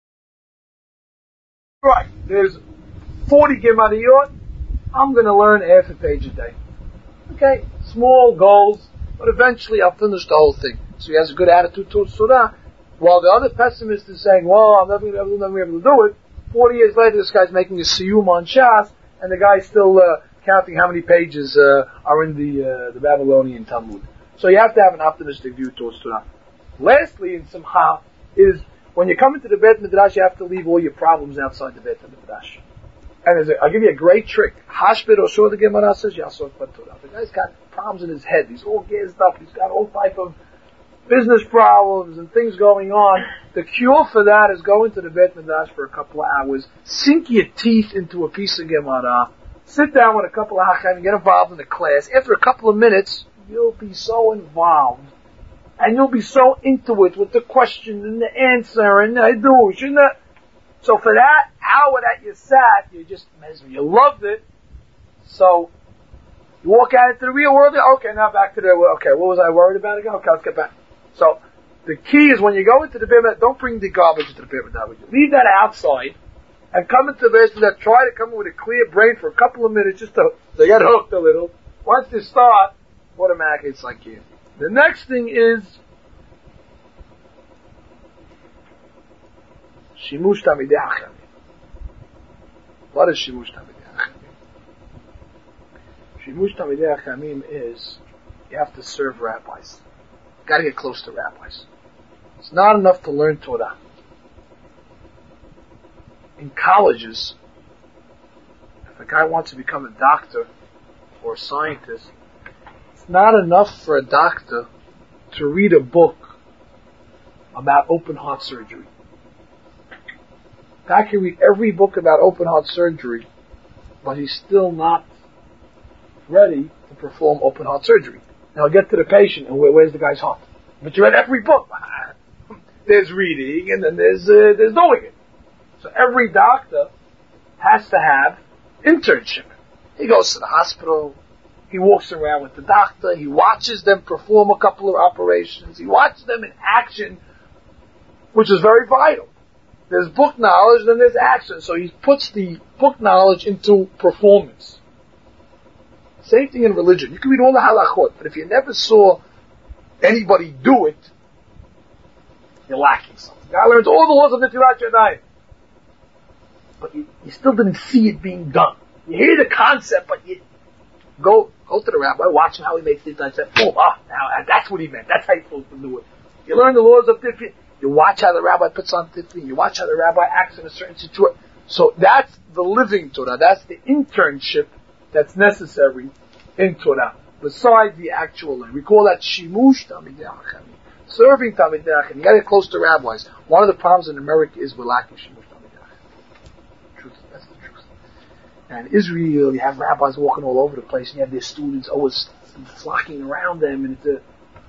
Right, there's forty Gemariyot. I'm going to learn half a page a day. Okay, small goals, but eventually I'll finish the whole thing. So he has a good attitude towards Torah. While the other pessimist is saying, well, I'm never going to be able to do it. Forty years later, this guy's making a siyum on Shas, and the guy's still uh, counting how many pages uh, are in the uh, the Babylonian Talmud. So you have to have an optimistic view towards Torah. Lastly, in Simcha, is when you come into the Beit Midrash, you have to leave all your problems outside the Beit Midrash. And a, I'll give you a great trick. Hashbir Osho, the Gemara says, Yasot Torah. The guy's got problems in his head. He's all gassed up. He's got all type of business problems and things going on. The cure for that is go into the Beit Midrash for a couple of hours, sink your teeth into a piece of Gemara, sit down with a couple of Hacham, get involved in the class. After a couple of minutes, you'll be so involved. And you'll be so into it with the question and the answer and the hadush and the... So for that hour that you sat, you just, you loved it. So, you walk out into the real world, okay, now back to the, okay, what was I worried about again? Okay, let's get back. So, the key is when you go into the Beit Midrash, don't bring the garbage into the Beit Midrash. Leave that outside, and come into the Beit Midrash, try to come in with a clear brain for a couple of minutes, just to, to get hooked a little. Once you start, automatically it's like you. The next thing is, Shimush Tamidei Hachamim. What is Shimush Tamidei Hachamim? Shimush Tamidei Hachamim is, you have to serve rabbis. You gotta get close to rabbis. It's not enough to learn Torah. In colleges, if a guy wants to become a doctor or a scientist, it's not enough for a doctor to read a book about open heart surgery. I can read every book about open heart surgery, but he's still not ready to perform open heart surgery. Now I'll get to the patient and where, where's the guy's heart? But you read every book. There's reading and then there's uh, there's doing it. So every doctor has to have internship. He goes to the hospital. He walks around with the doctor. He watches them perform a couple of operations. He watches them in action, which is very vital. There's book knowledge, then there's action. So he puts the book knowledge into performance. Same thing in religion. You can read all the halachot, but if you never saw anybody do it, you're lacking something. The guy learns all the laws of Netilat Yadayim, but you, you still didn't see it being done. You hear the concept, but you go go to the rabbi, watch how he makes it, and say, oh, ah, now that's what he meant. That's how you're supposed to do it. You learn the laws of Tifin. You watch how the rabbi puts on tefillin. You watch how the rabbi acts in a certain situation. So that's the living Torah. That's the internship that's necessary in Torah. Besides the actual learning. We call that shimush tamidei hachamim. Serving tamidei hachamim. You got to get close to rabbis. One of the problems in America is we're lacking shimush tamidei hachamim. Truth. That's the truth. And in Israel, you have rabbis walking all over the place, and you have their students always flocking around them, and it's a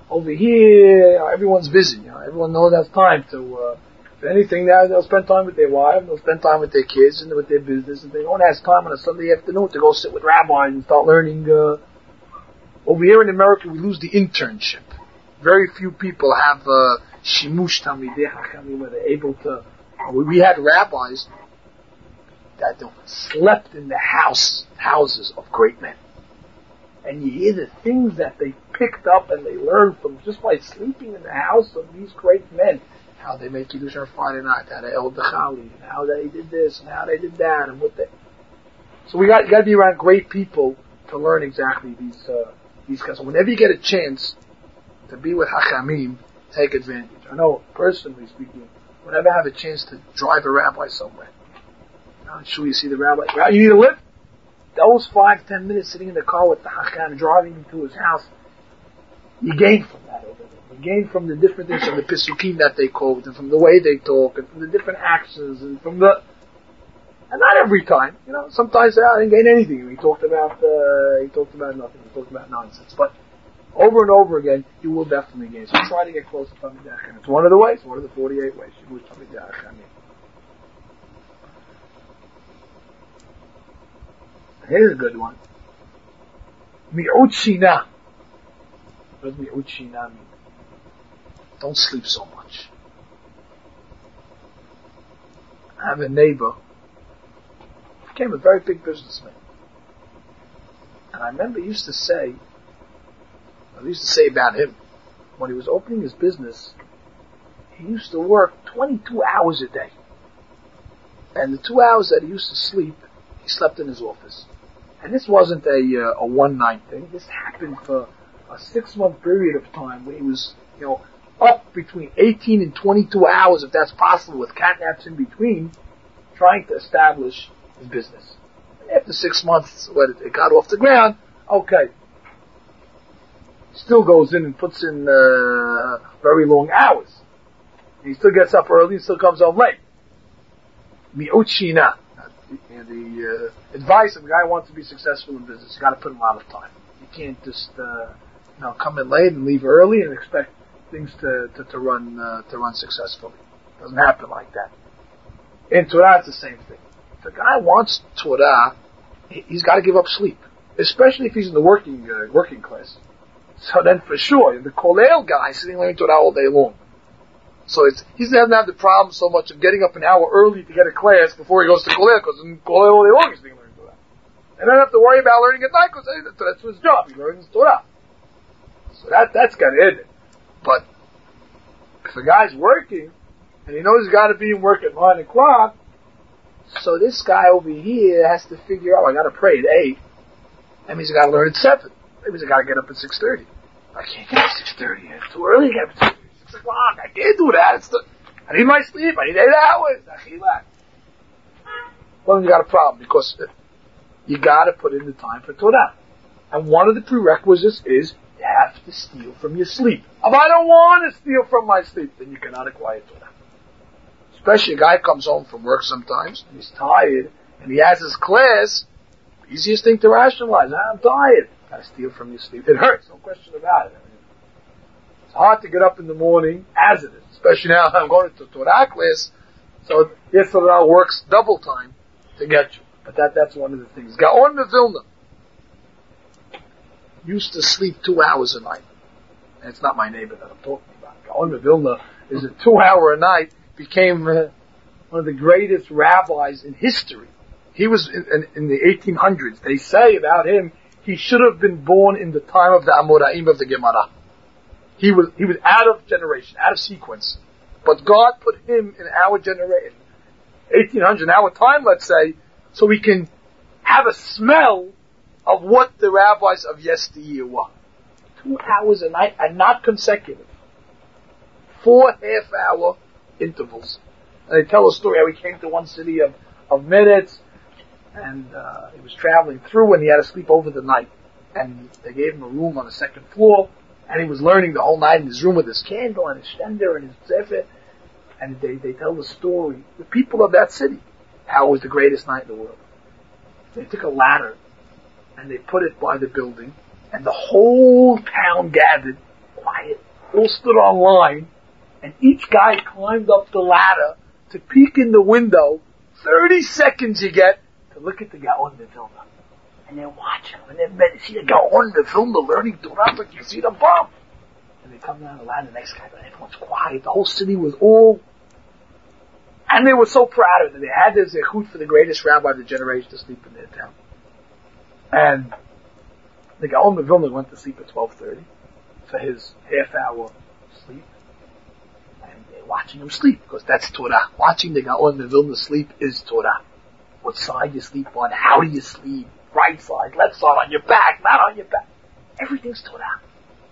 over here, you know, everyone's busy. You know, everyone knows has time to. Uh, if anything, now they'll spend time with their wife, they'll spend time with their kids and with their business, and they don't have time on a Sunday afternoon to go sit with rabbis and start learning. Uh, over here in America, we lose the internship. Very few people have uh, shimush talmidei hachamim where they're able to. Uh, we had rabbis that slept in the house houses of great men. And you hear the things that they picked up and they learned from just by sleeping in the house of these great men. How they make Kiddush on Friday night, how they held the Chali, and how they did this, and how they did that, and what they... So we got, you got to be around great people to learn exactly these, uh, these guys. So whenever you get a chance to be with Hachamim, take advantage. I know, personally speaking, whenever I have a chance to drive a rabbi somewhere, I'm sure you see the rabbi, you need a lift? Those five, ten minutes sitting in the car with the Hacham, driving him to his house, you gain from that over there. You gain from the different things, from the Pisukim that they quote, and from the way they talk, and from the different actions, and from the... And not every time, you know, sometimes uh, I didn't gain anything. He talked about, uh, he talked about nothing, he talked about nonsense. But over and over again, you will definitely gain. So try to get close to Talmidei Hacham. It's one of the ways, one of the forty-eight ways. You move Talmidei Hacham. Here's a good one. Mi'ut shina. What does mi'ut shina mean? Don't sleep so much. I have a neighbor who became a very big businessman. And I remember he used to say, I used to say about him, when he was opening his business, he used to work twenty-two hours a day. And the two hours that he used to sleep, he slept in his office. And this wasn't a uh, a one night thing. This happened for a six month period of time where he was, you know, up between eighteen and twenty-two hours, if that's possible, with catnaps in between, trying to establish his business. After six months, when it got off the ground, okay, still goes in and puts in uh, very long hours. He still gets up early and still comes home late. Mi'ut shina. The uh, advice of a guy who wants to be successful in business, you got to put in a lot of time. You can't just uh, you know come in late and leave early and expect things to to, to run uh, to run successfully. It doesn't happen like that. In Torah, it's the same thing. If a guy wants Torah, he's got to give up sleep, especially if he's in the working uh, working class. So then, for sure, the Kolel guy is sitting learning Torah all day long. So it's, he doesn't have the problem so much of getting up an hour early to get a class before he goes to Kolel, because in Kolel all day long he's being learning Torah. And then have to worry about learning at night, because that's his job. He learns Torah. So that, that's got to end it. But if a guy's working, and he knows he's got to be in work at nine o'clock, so this guy over here has to figure out, I got to pray at eight. That means I got to learn at seven. That means I got to get up at six thirty. I can't get up at six thirty. It's too early to get up at six thirty. Six o'clock. I can't do that. It's the, I need my sleep. I need eight hours. Well, you got a problem, because you got to put in the time for Torah. And one of the prerequisites is you have to steal from your sleep. If I don't want to steal from my sleep, then you cannot acquire Torah. Especially a guy comes home from work sometimes, and he's tired, and he has his class. Easiest thing to rationalize. I'm tired. Got to steal from your sleep. It hurts, no question about it. I mean, it's hard to get up in the morning, as it is. Especially now I'm going to Torah class, so Yisrael works double time to get you. But that that's one of the things. Gaon Vilna used to sleep two hours a night. And it's not my neighbor that I'm talking about. Gaon Vilna is a two hour a night, became uh, one of the greatest rabbis in history. He was in, in, in the eighteen hundreds. They say about him, he should have been born in the time of the Amoraim of the Gemara. He was he was out of generation, out of sequence. But God put him in our generation, eighteen hundred, our time, let's say, so we can have a smell of what the rabbis of yesteryear were. Two hours a night and not consecutive. Four half-hour intervals. And they tell a story how he came to one city of, of minutes, and uh, he was traveling through, and he had to sleep over the night. And they gave him a room on the second floor, and he was learning the whole night in his room with his candle and his shender and his sefer. And they, they tell the story, the people of that city, how it was the greatest night in the world. They took a ladder, and they put it by the building, and the whole town gathered, quiet. All stood on line, and each guy climbed up the ladder to peek in the window. Thirty seconds you get to look at the Gaon de Vilna. And they're watching him, and they see the Gaon de Vilna learning Torah, but you see the bomb. And they come down the ladder, the next guy, but everyone's quiet. The whole city was all, and they were so proud of it. They had their zechut for the greatest rabbi of the generation to sleep in their town. And the Gaon de Vilna went to sleep at twelve thirty for his half hour sleep. And they're watching him sleep, because that's Torah. Watching the Gaon de Vilna sleep is Torah. What side you sleep on, how do you sleep, right side, left side, on your back, not on your back. Everything's Torah.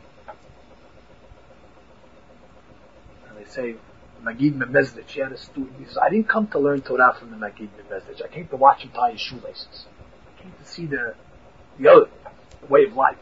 And they say, Magid Memezlich, he had a student, he says, I didn't come to learn Torah from the Magid Memezlich. I came to watch him tie his shoelaces. I came to see the, the other, the way of life.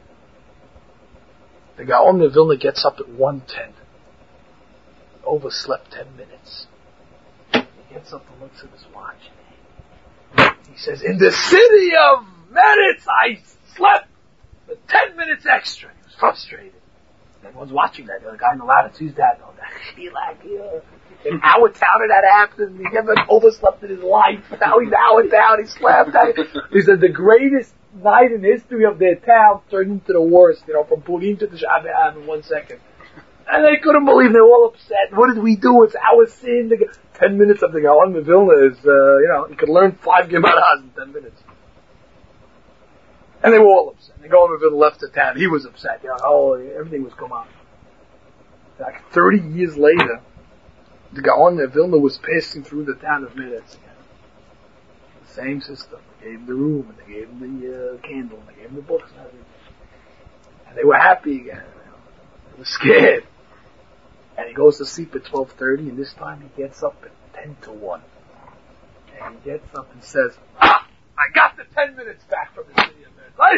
The Gaon de Vilna gets up at one ten. Overslept ten minutes. He gets up and looks at his watch. He says, in the city of Meretz, I slept for ten minutes extra. He was frustrated. Everyone's watching that. The guy in the ladder sees that. Oh, he like, yeah. In our town that happened. He never overslept in his life. Now he's our town. He slept. He said the greatest night in history of their town turned into the worst. You know, from Purim to the Shabbat in one second. And they couldn't believe, they were all upset. What did we do? It's our sin. Ten minutes of the Gaon de Vilna is, uh, you know, you could learn five Gemaras in ten minutes. And they were all upset. The Gaon de Vilna left the town. He was upset. You know, oh, everything was come out. Like thirty years later, the Gaon de Vilna was passing through the town of Meretz again. The same system. They gave him the room, and they gave him the uh, candle, and they gave him the books and everything. And they were happy again. You know. They were scared. And he goes to sleep at twelve thirty, and this time he gets up at ten to one. And he gets up and says, ah, I got the ten minutes back from the city of Meretz.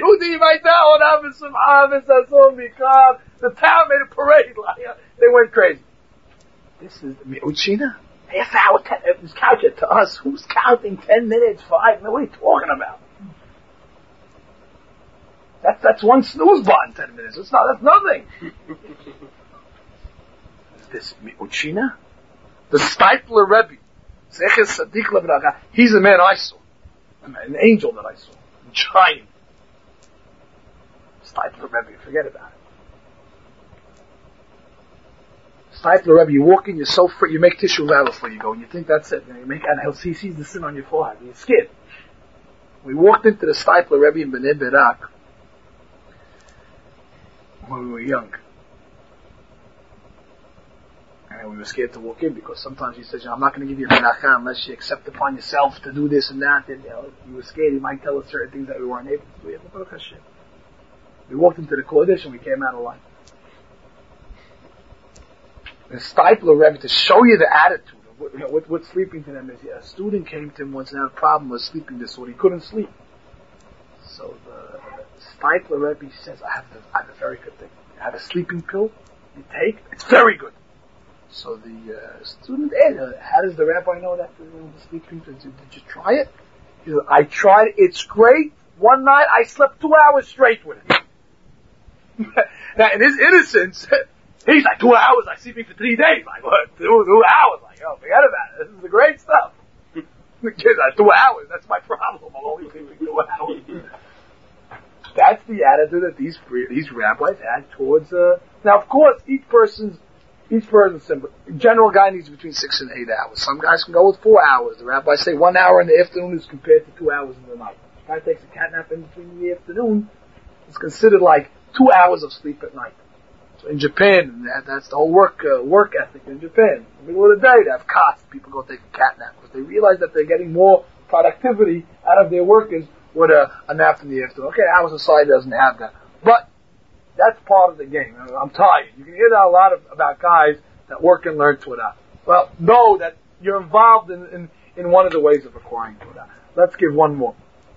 The town made a parade. They went crazy. This is Mi'uchina? Half hour, ten, it was counted to us. Who's counting ten minutes, five minutes? What are you talking about? That's, that's one snooze button, ten minutes. It's not, that's nothing. This Mi'uchina? The Steipler Rebbe, Zeches Sadiq Lebracha, he's a man I saw. An angel that I saw. A giant. Steipler Rebbe, forget about it. Steipler Rebbe, you walk in, you're so free, you make tissue valve before you go, and you think that's it. You make, and he'll see, sees the sin on your forehead, you're scared. We walked into the Steipler Rebbe in Bnei Brak when we were young. And we were scared to walk in, because sometimes he says, I'm not going to give you a beracha unless you accept upon yourself to do this and that. And you know, we were scared he might tell us certain things that we weren't able to do. We walked into the Kodesh and we came out alive. The Steipler Rebbe, to show you the attitude of what, you know, what, what sleeping to them is. Yeah, a student came to him once and had a problem with sleeping disorder. He couldn't sleep. So the Steipler Rebbe says, I have, the, I have a very good thing. I have a sleeping pill you take. It's very good. So the uh, student asked, uh, how does the rabbi know that? Uh, the sleeping pill? Did, did you try it? He said, I tried it. It's great. One night I slept two hours straight with it. Now in his innocence, he's like, two hours, I sleeping for three days. Like, what? Two, two hours? Like, oh, forget about it. This is the great stuff. The kid's like, two hours, that's my problem. I'm only sleeping two hours. That's the attitude that these these rabbis had towards, uh, now of course, each person's, each person's simple. General guy needs between six and eight hours. Some guys can go with four hours. The rabbis say one hour in the afternoon is compared to two hours in the night. If a guy takes a cat nap in between the afternoon, it's considered like two hours of sleep at night. So in Japan, that, that's the whole work uh, work ethic in Japan. In the middle of the day, they have cots. People go take a cat nap because they realize that they're getting more productivity out of their workers with a, a nap in the afternoon. Okay, our society doesn't have that, but that's part of the game. I'm tired. You can hear that a lot of, about guys that work and learn Torah. Well, know that you're involved in, in, in one of the ways of acquiring Torah. Let's give one more.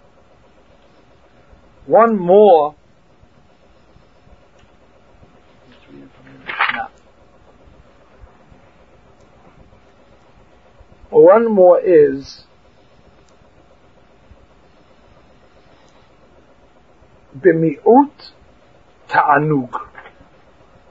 One more. No. One more is b'mi'ut ta'anug.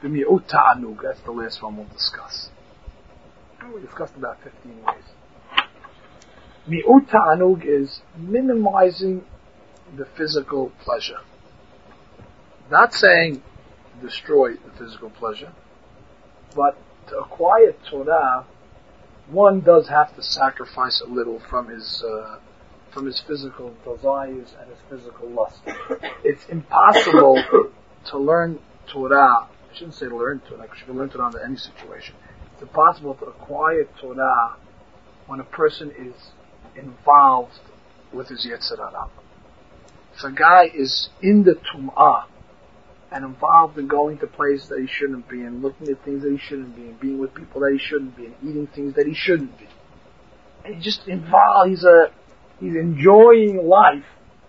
B'mi'ut ta'anug, that's the last one we'll discuss. We discussed about fifteen ways. Mi'ut ta'anug is minimizing the physical pleasure. Not saying destroy the physical pleasure, but to acquire Torah, one does have to sacrifice a little from his uh, from his physical desires and his physical lust. It's impossible to learn Torah. I shouldn't say learn Torah, because you can learn Torah under any situation. It's impossible to acquire Torah when a person is involved with his Yetzer Hara. If a guy is in the Tum'ah and involved in going to places that he shouldn't be, and looking at things that he shouldn't be, and being with people that he shouldn't be, and eating things that he shouldn't be, and he's just involved, he's a, he's enjoying life,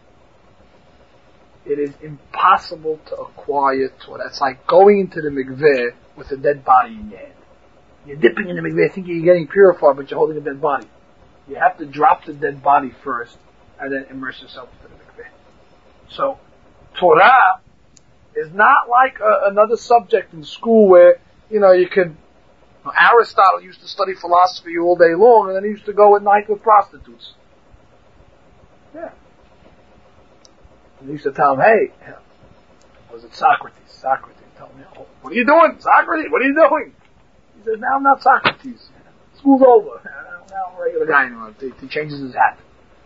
it is impossible to acquire Torah. It's like going into the mikveh with a dead body in your hand. You're dipping in the mikveh, thinking you're getting purified, but you're holding a dead body. You have to drop the dead body first, and then immerse yourself into the mikveh. So, Torah is not like a, another subject in school where, you know, you can, Aristotle used to study philosophy all day long, and then he used to go at night with prostitutes. Yeah. And he used to tell him, hey, was it Socrates? Socrates, tell me, oh, what are you doing? Socrates, what are you doing? He says, now I'm not Socrates. School's over. Now I'm a regular guy anymore. He, he changes his hat.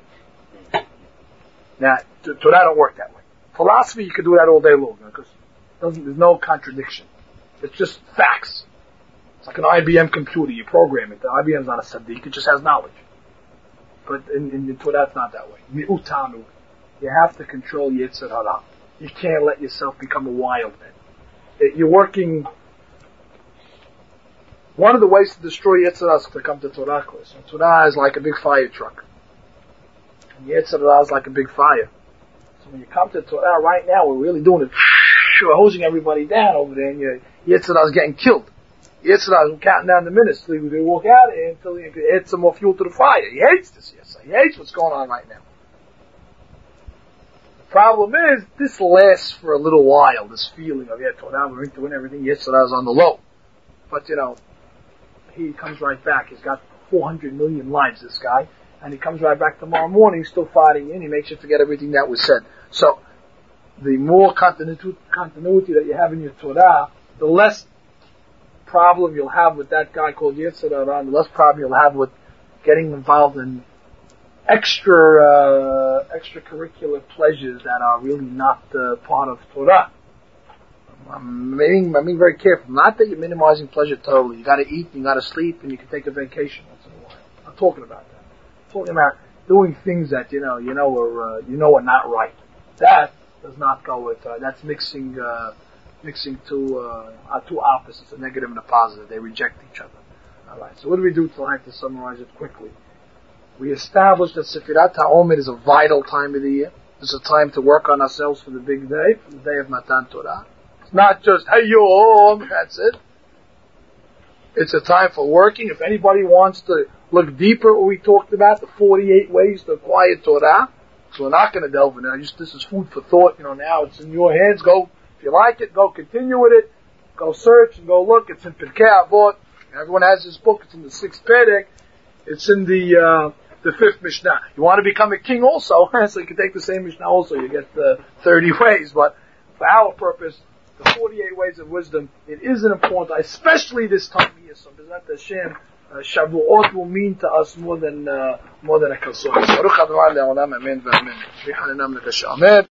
Now, Torah don't work that way. Philosophy, you can do that all day long, because there's no contradiction. It's just facts. It's like an I B M computer. You program it. The I B M's not a Sadiq. It just has knowledge. But in, in, in Torah, it's not that way. Mi'utanu. You have to control Yetzer Hara. You can't let yourself become a wild man. It, you're working... One of the ways to destroy Yetzer Hara is to come to Torah class. And Torah is like a big fire truck. And Yetzer Hara is like a big fire. So when you come to Torah right now, we're really doing it. We're hosing everybody down over there, and your Yetzer Hara is getting killed. Yetzer Hara is counting down the minutes till they walk out of here until he adds some more fuel to the fire. He hates this Yetzer Hara. He hates what's going on right now. The problem is, this lasts for a little while, this feeling of, yeah, Torah, we're into everything, Yetzer Hara is on the low. But, you know, he comes right back. He's got four hundred million lives, this guy. And he comes right back tomorrow morning, still fighting in. He makes you forget everything that was said. So, the more continuity, continuity that you have in your Torah, the less problem you'll have with that guy called Yetzer Hara, and the less problem you'll have with getting involved in extra, uh, extracurricular pleasures that are really not uh, part of Torah. I'm being, I'm being very careful. Not that you're minimizing pleasure totally. You gotta eat, you gotta sleep, and you can take a vacation once in a while. I'm talking about that. I'm talking about doing things that, you know, you know are, uh, you know are not right. That does not go with, uh, that's mixing, uh, mixing two, uh, two opposites, a negative and a positive. They reject each other. Alright, so what do we do tonight to summarize it quickly? We established that Sefirat HaOmer is a vital time of the year. It's a time to work on ourselves for the big day, for the day of Matan Torah. It's not just, hey, yom, that's it. It's a time for working. If anybody wants to look deeper at what we talked about, the forty-eight ways to acquire Torah, so we're not going to delve into it. Just, this is food for thought. You know, now it's in your hands. Go, if you like it, go continue with it. Go search and go look. It's in Pirkei Avot. Everyone has this book. It's in the sixth Perek. It's in the, uh, the fifth Mishnah. You want to become a king also, so you can take the same Mishnah also. You get the thirty ways, but for our purpose, the forty-eight ways of wisdom, it is an important, especially this time of year. So, B'ezrat Hashem, uh, Shavuot will mean to us more than, uh, more than a kasor. Baruch Adonai le'olam, amen v'amen. Amen.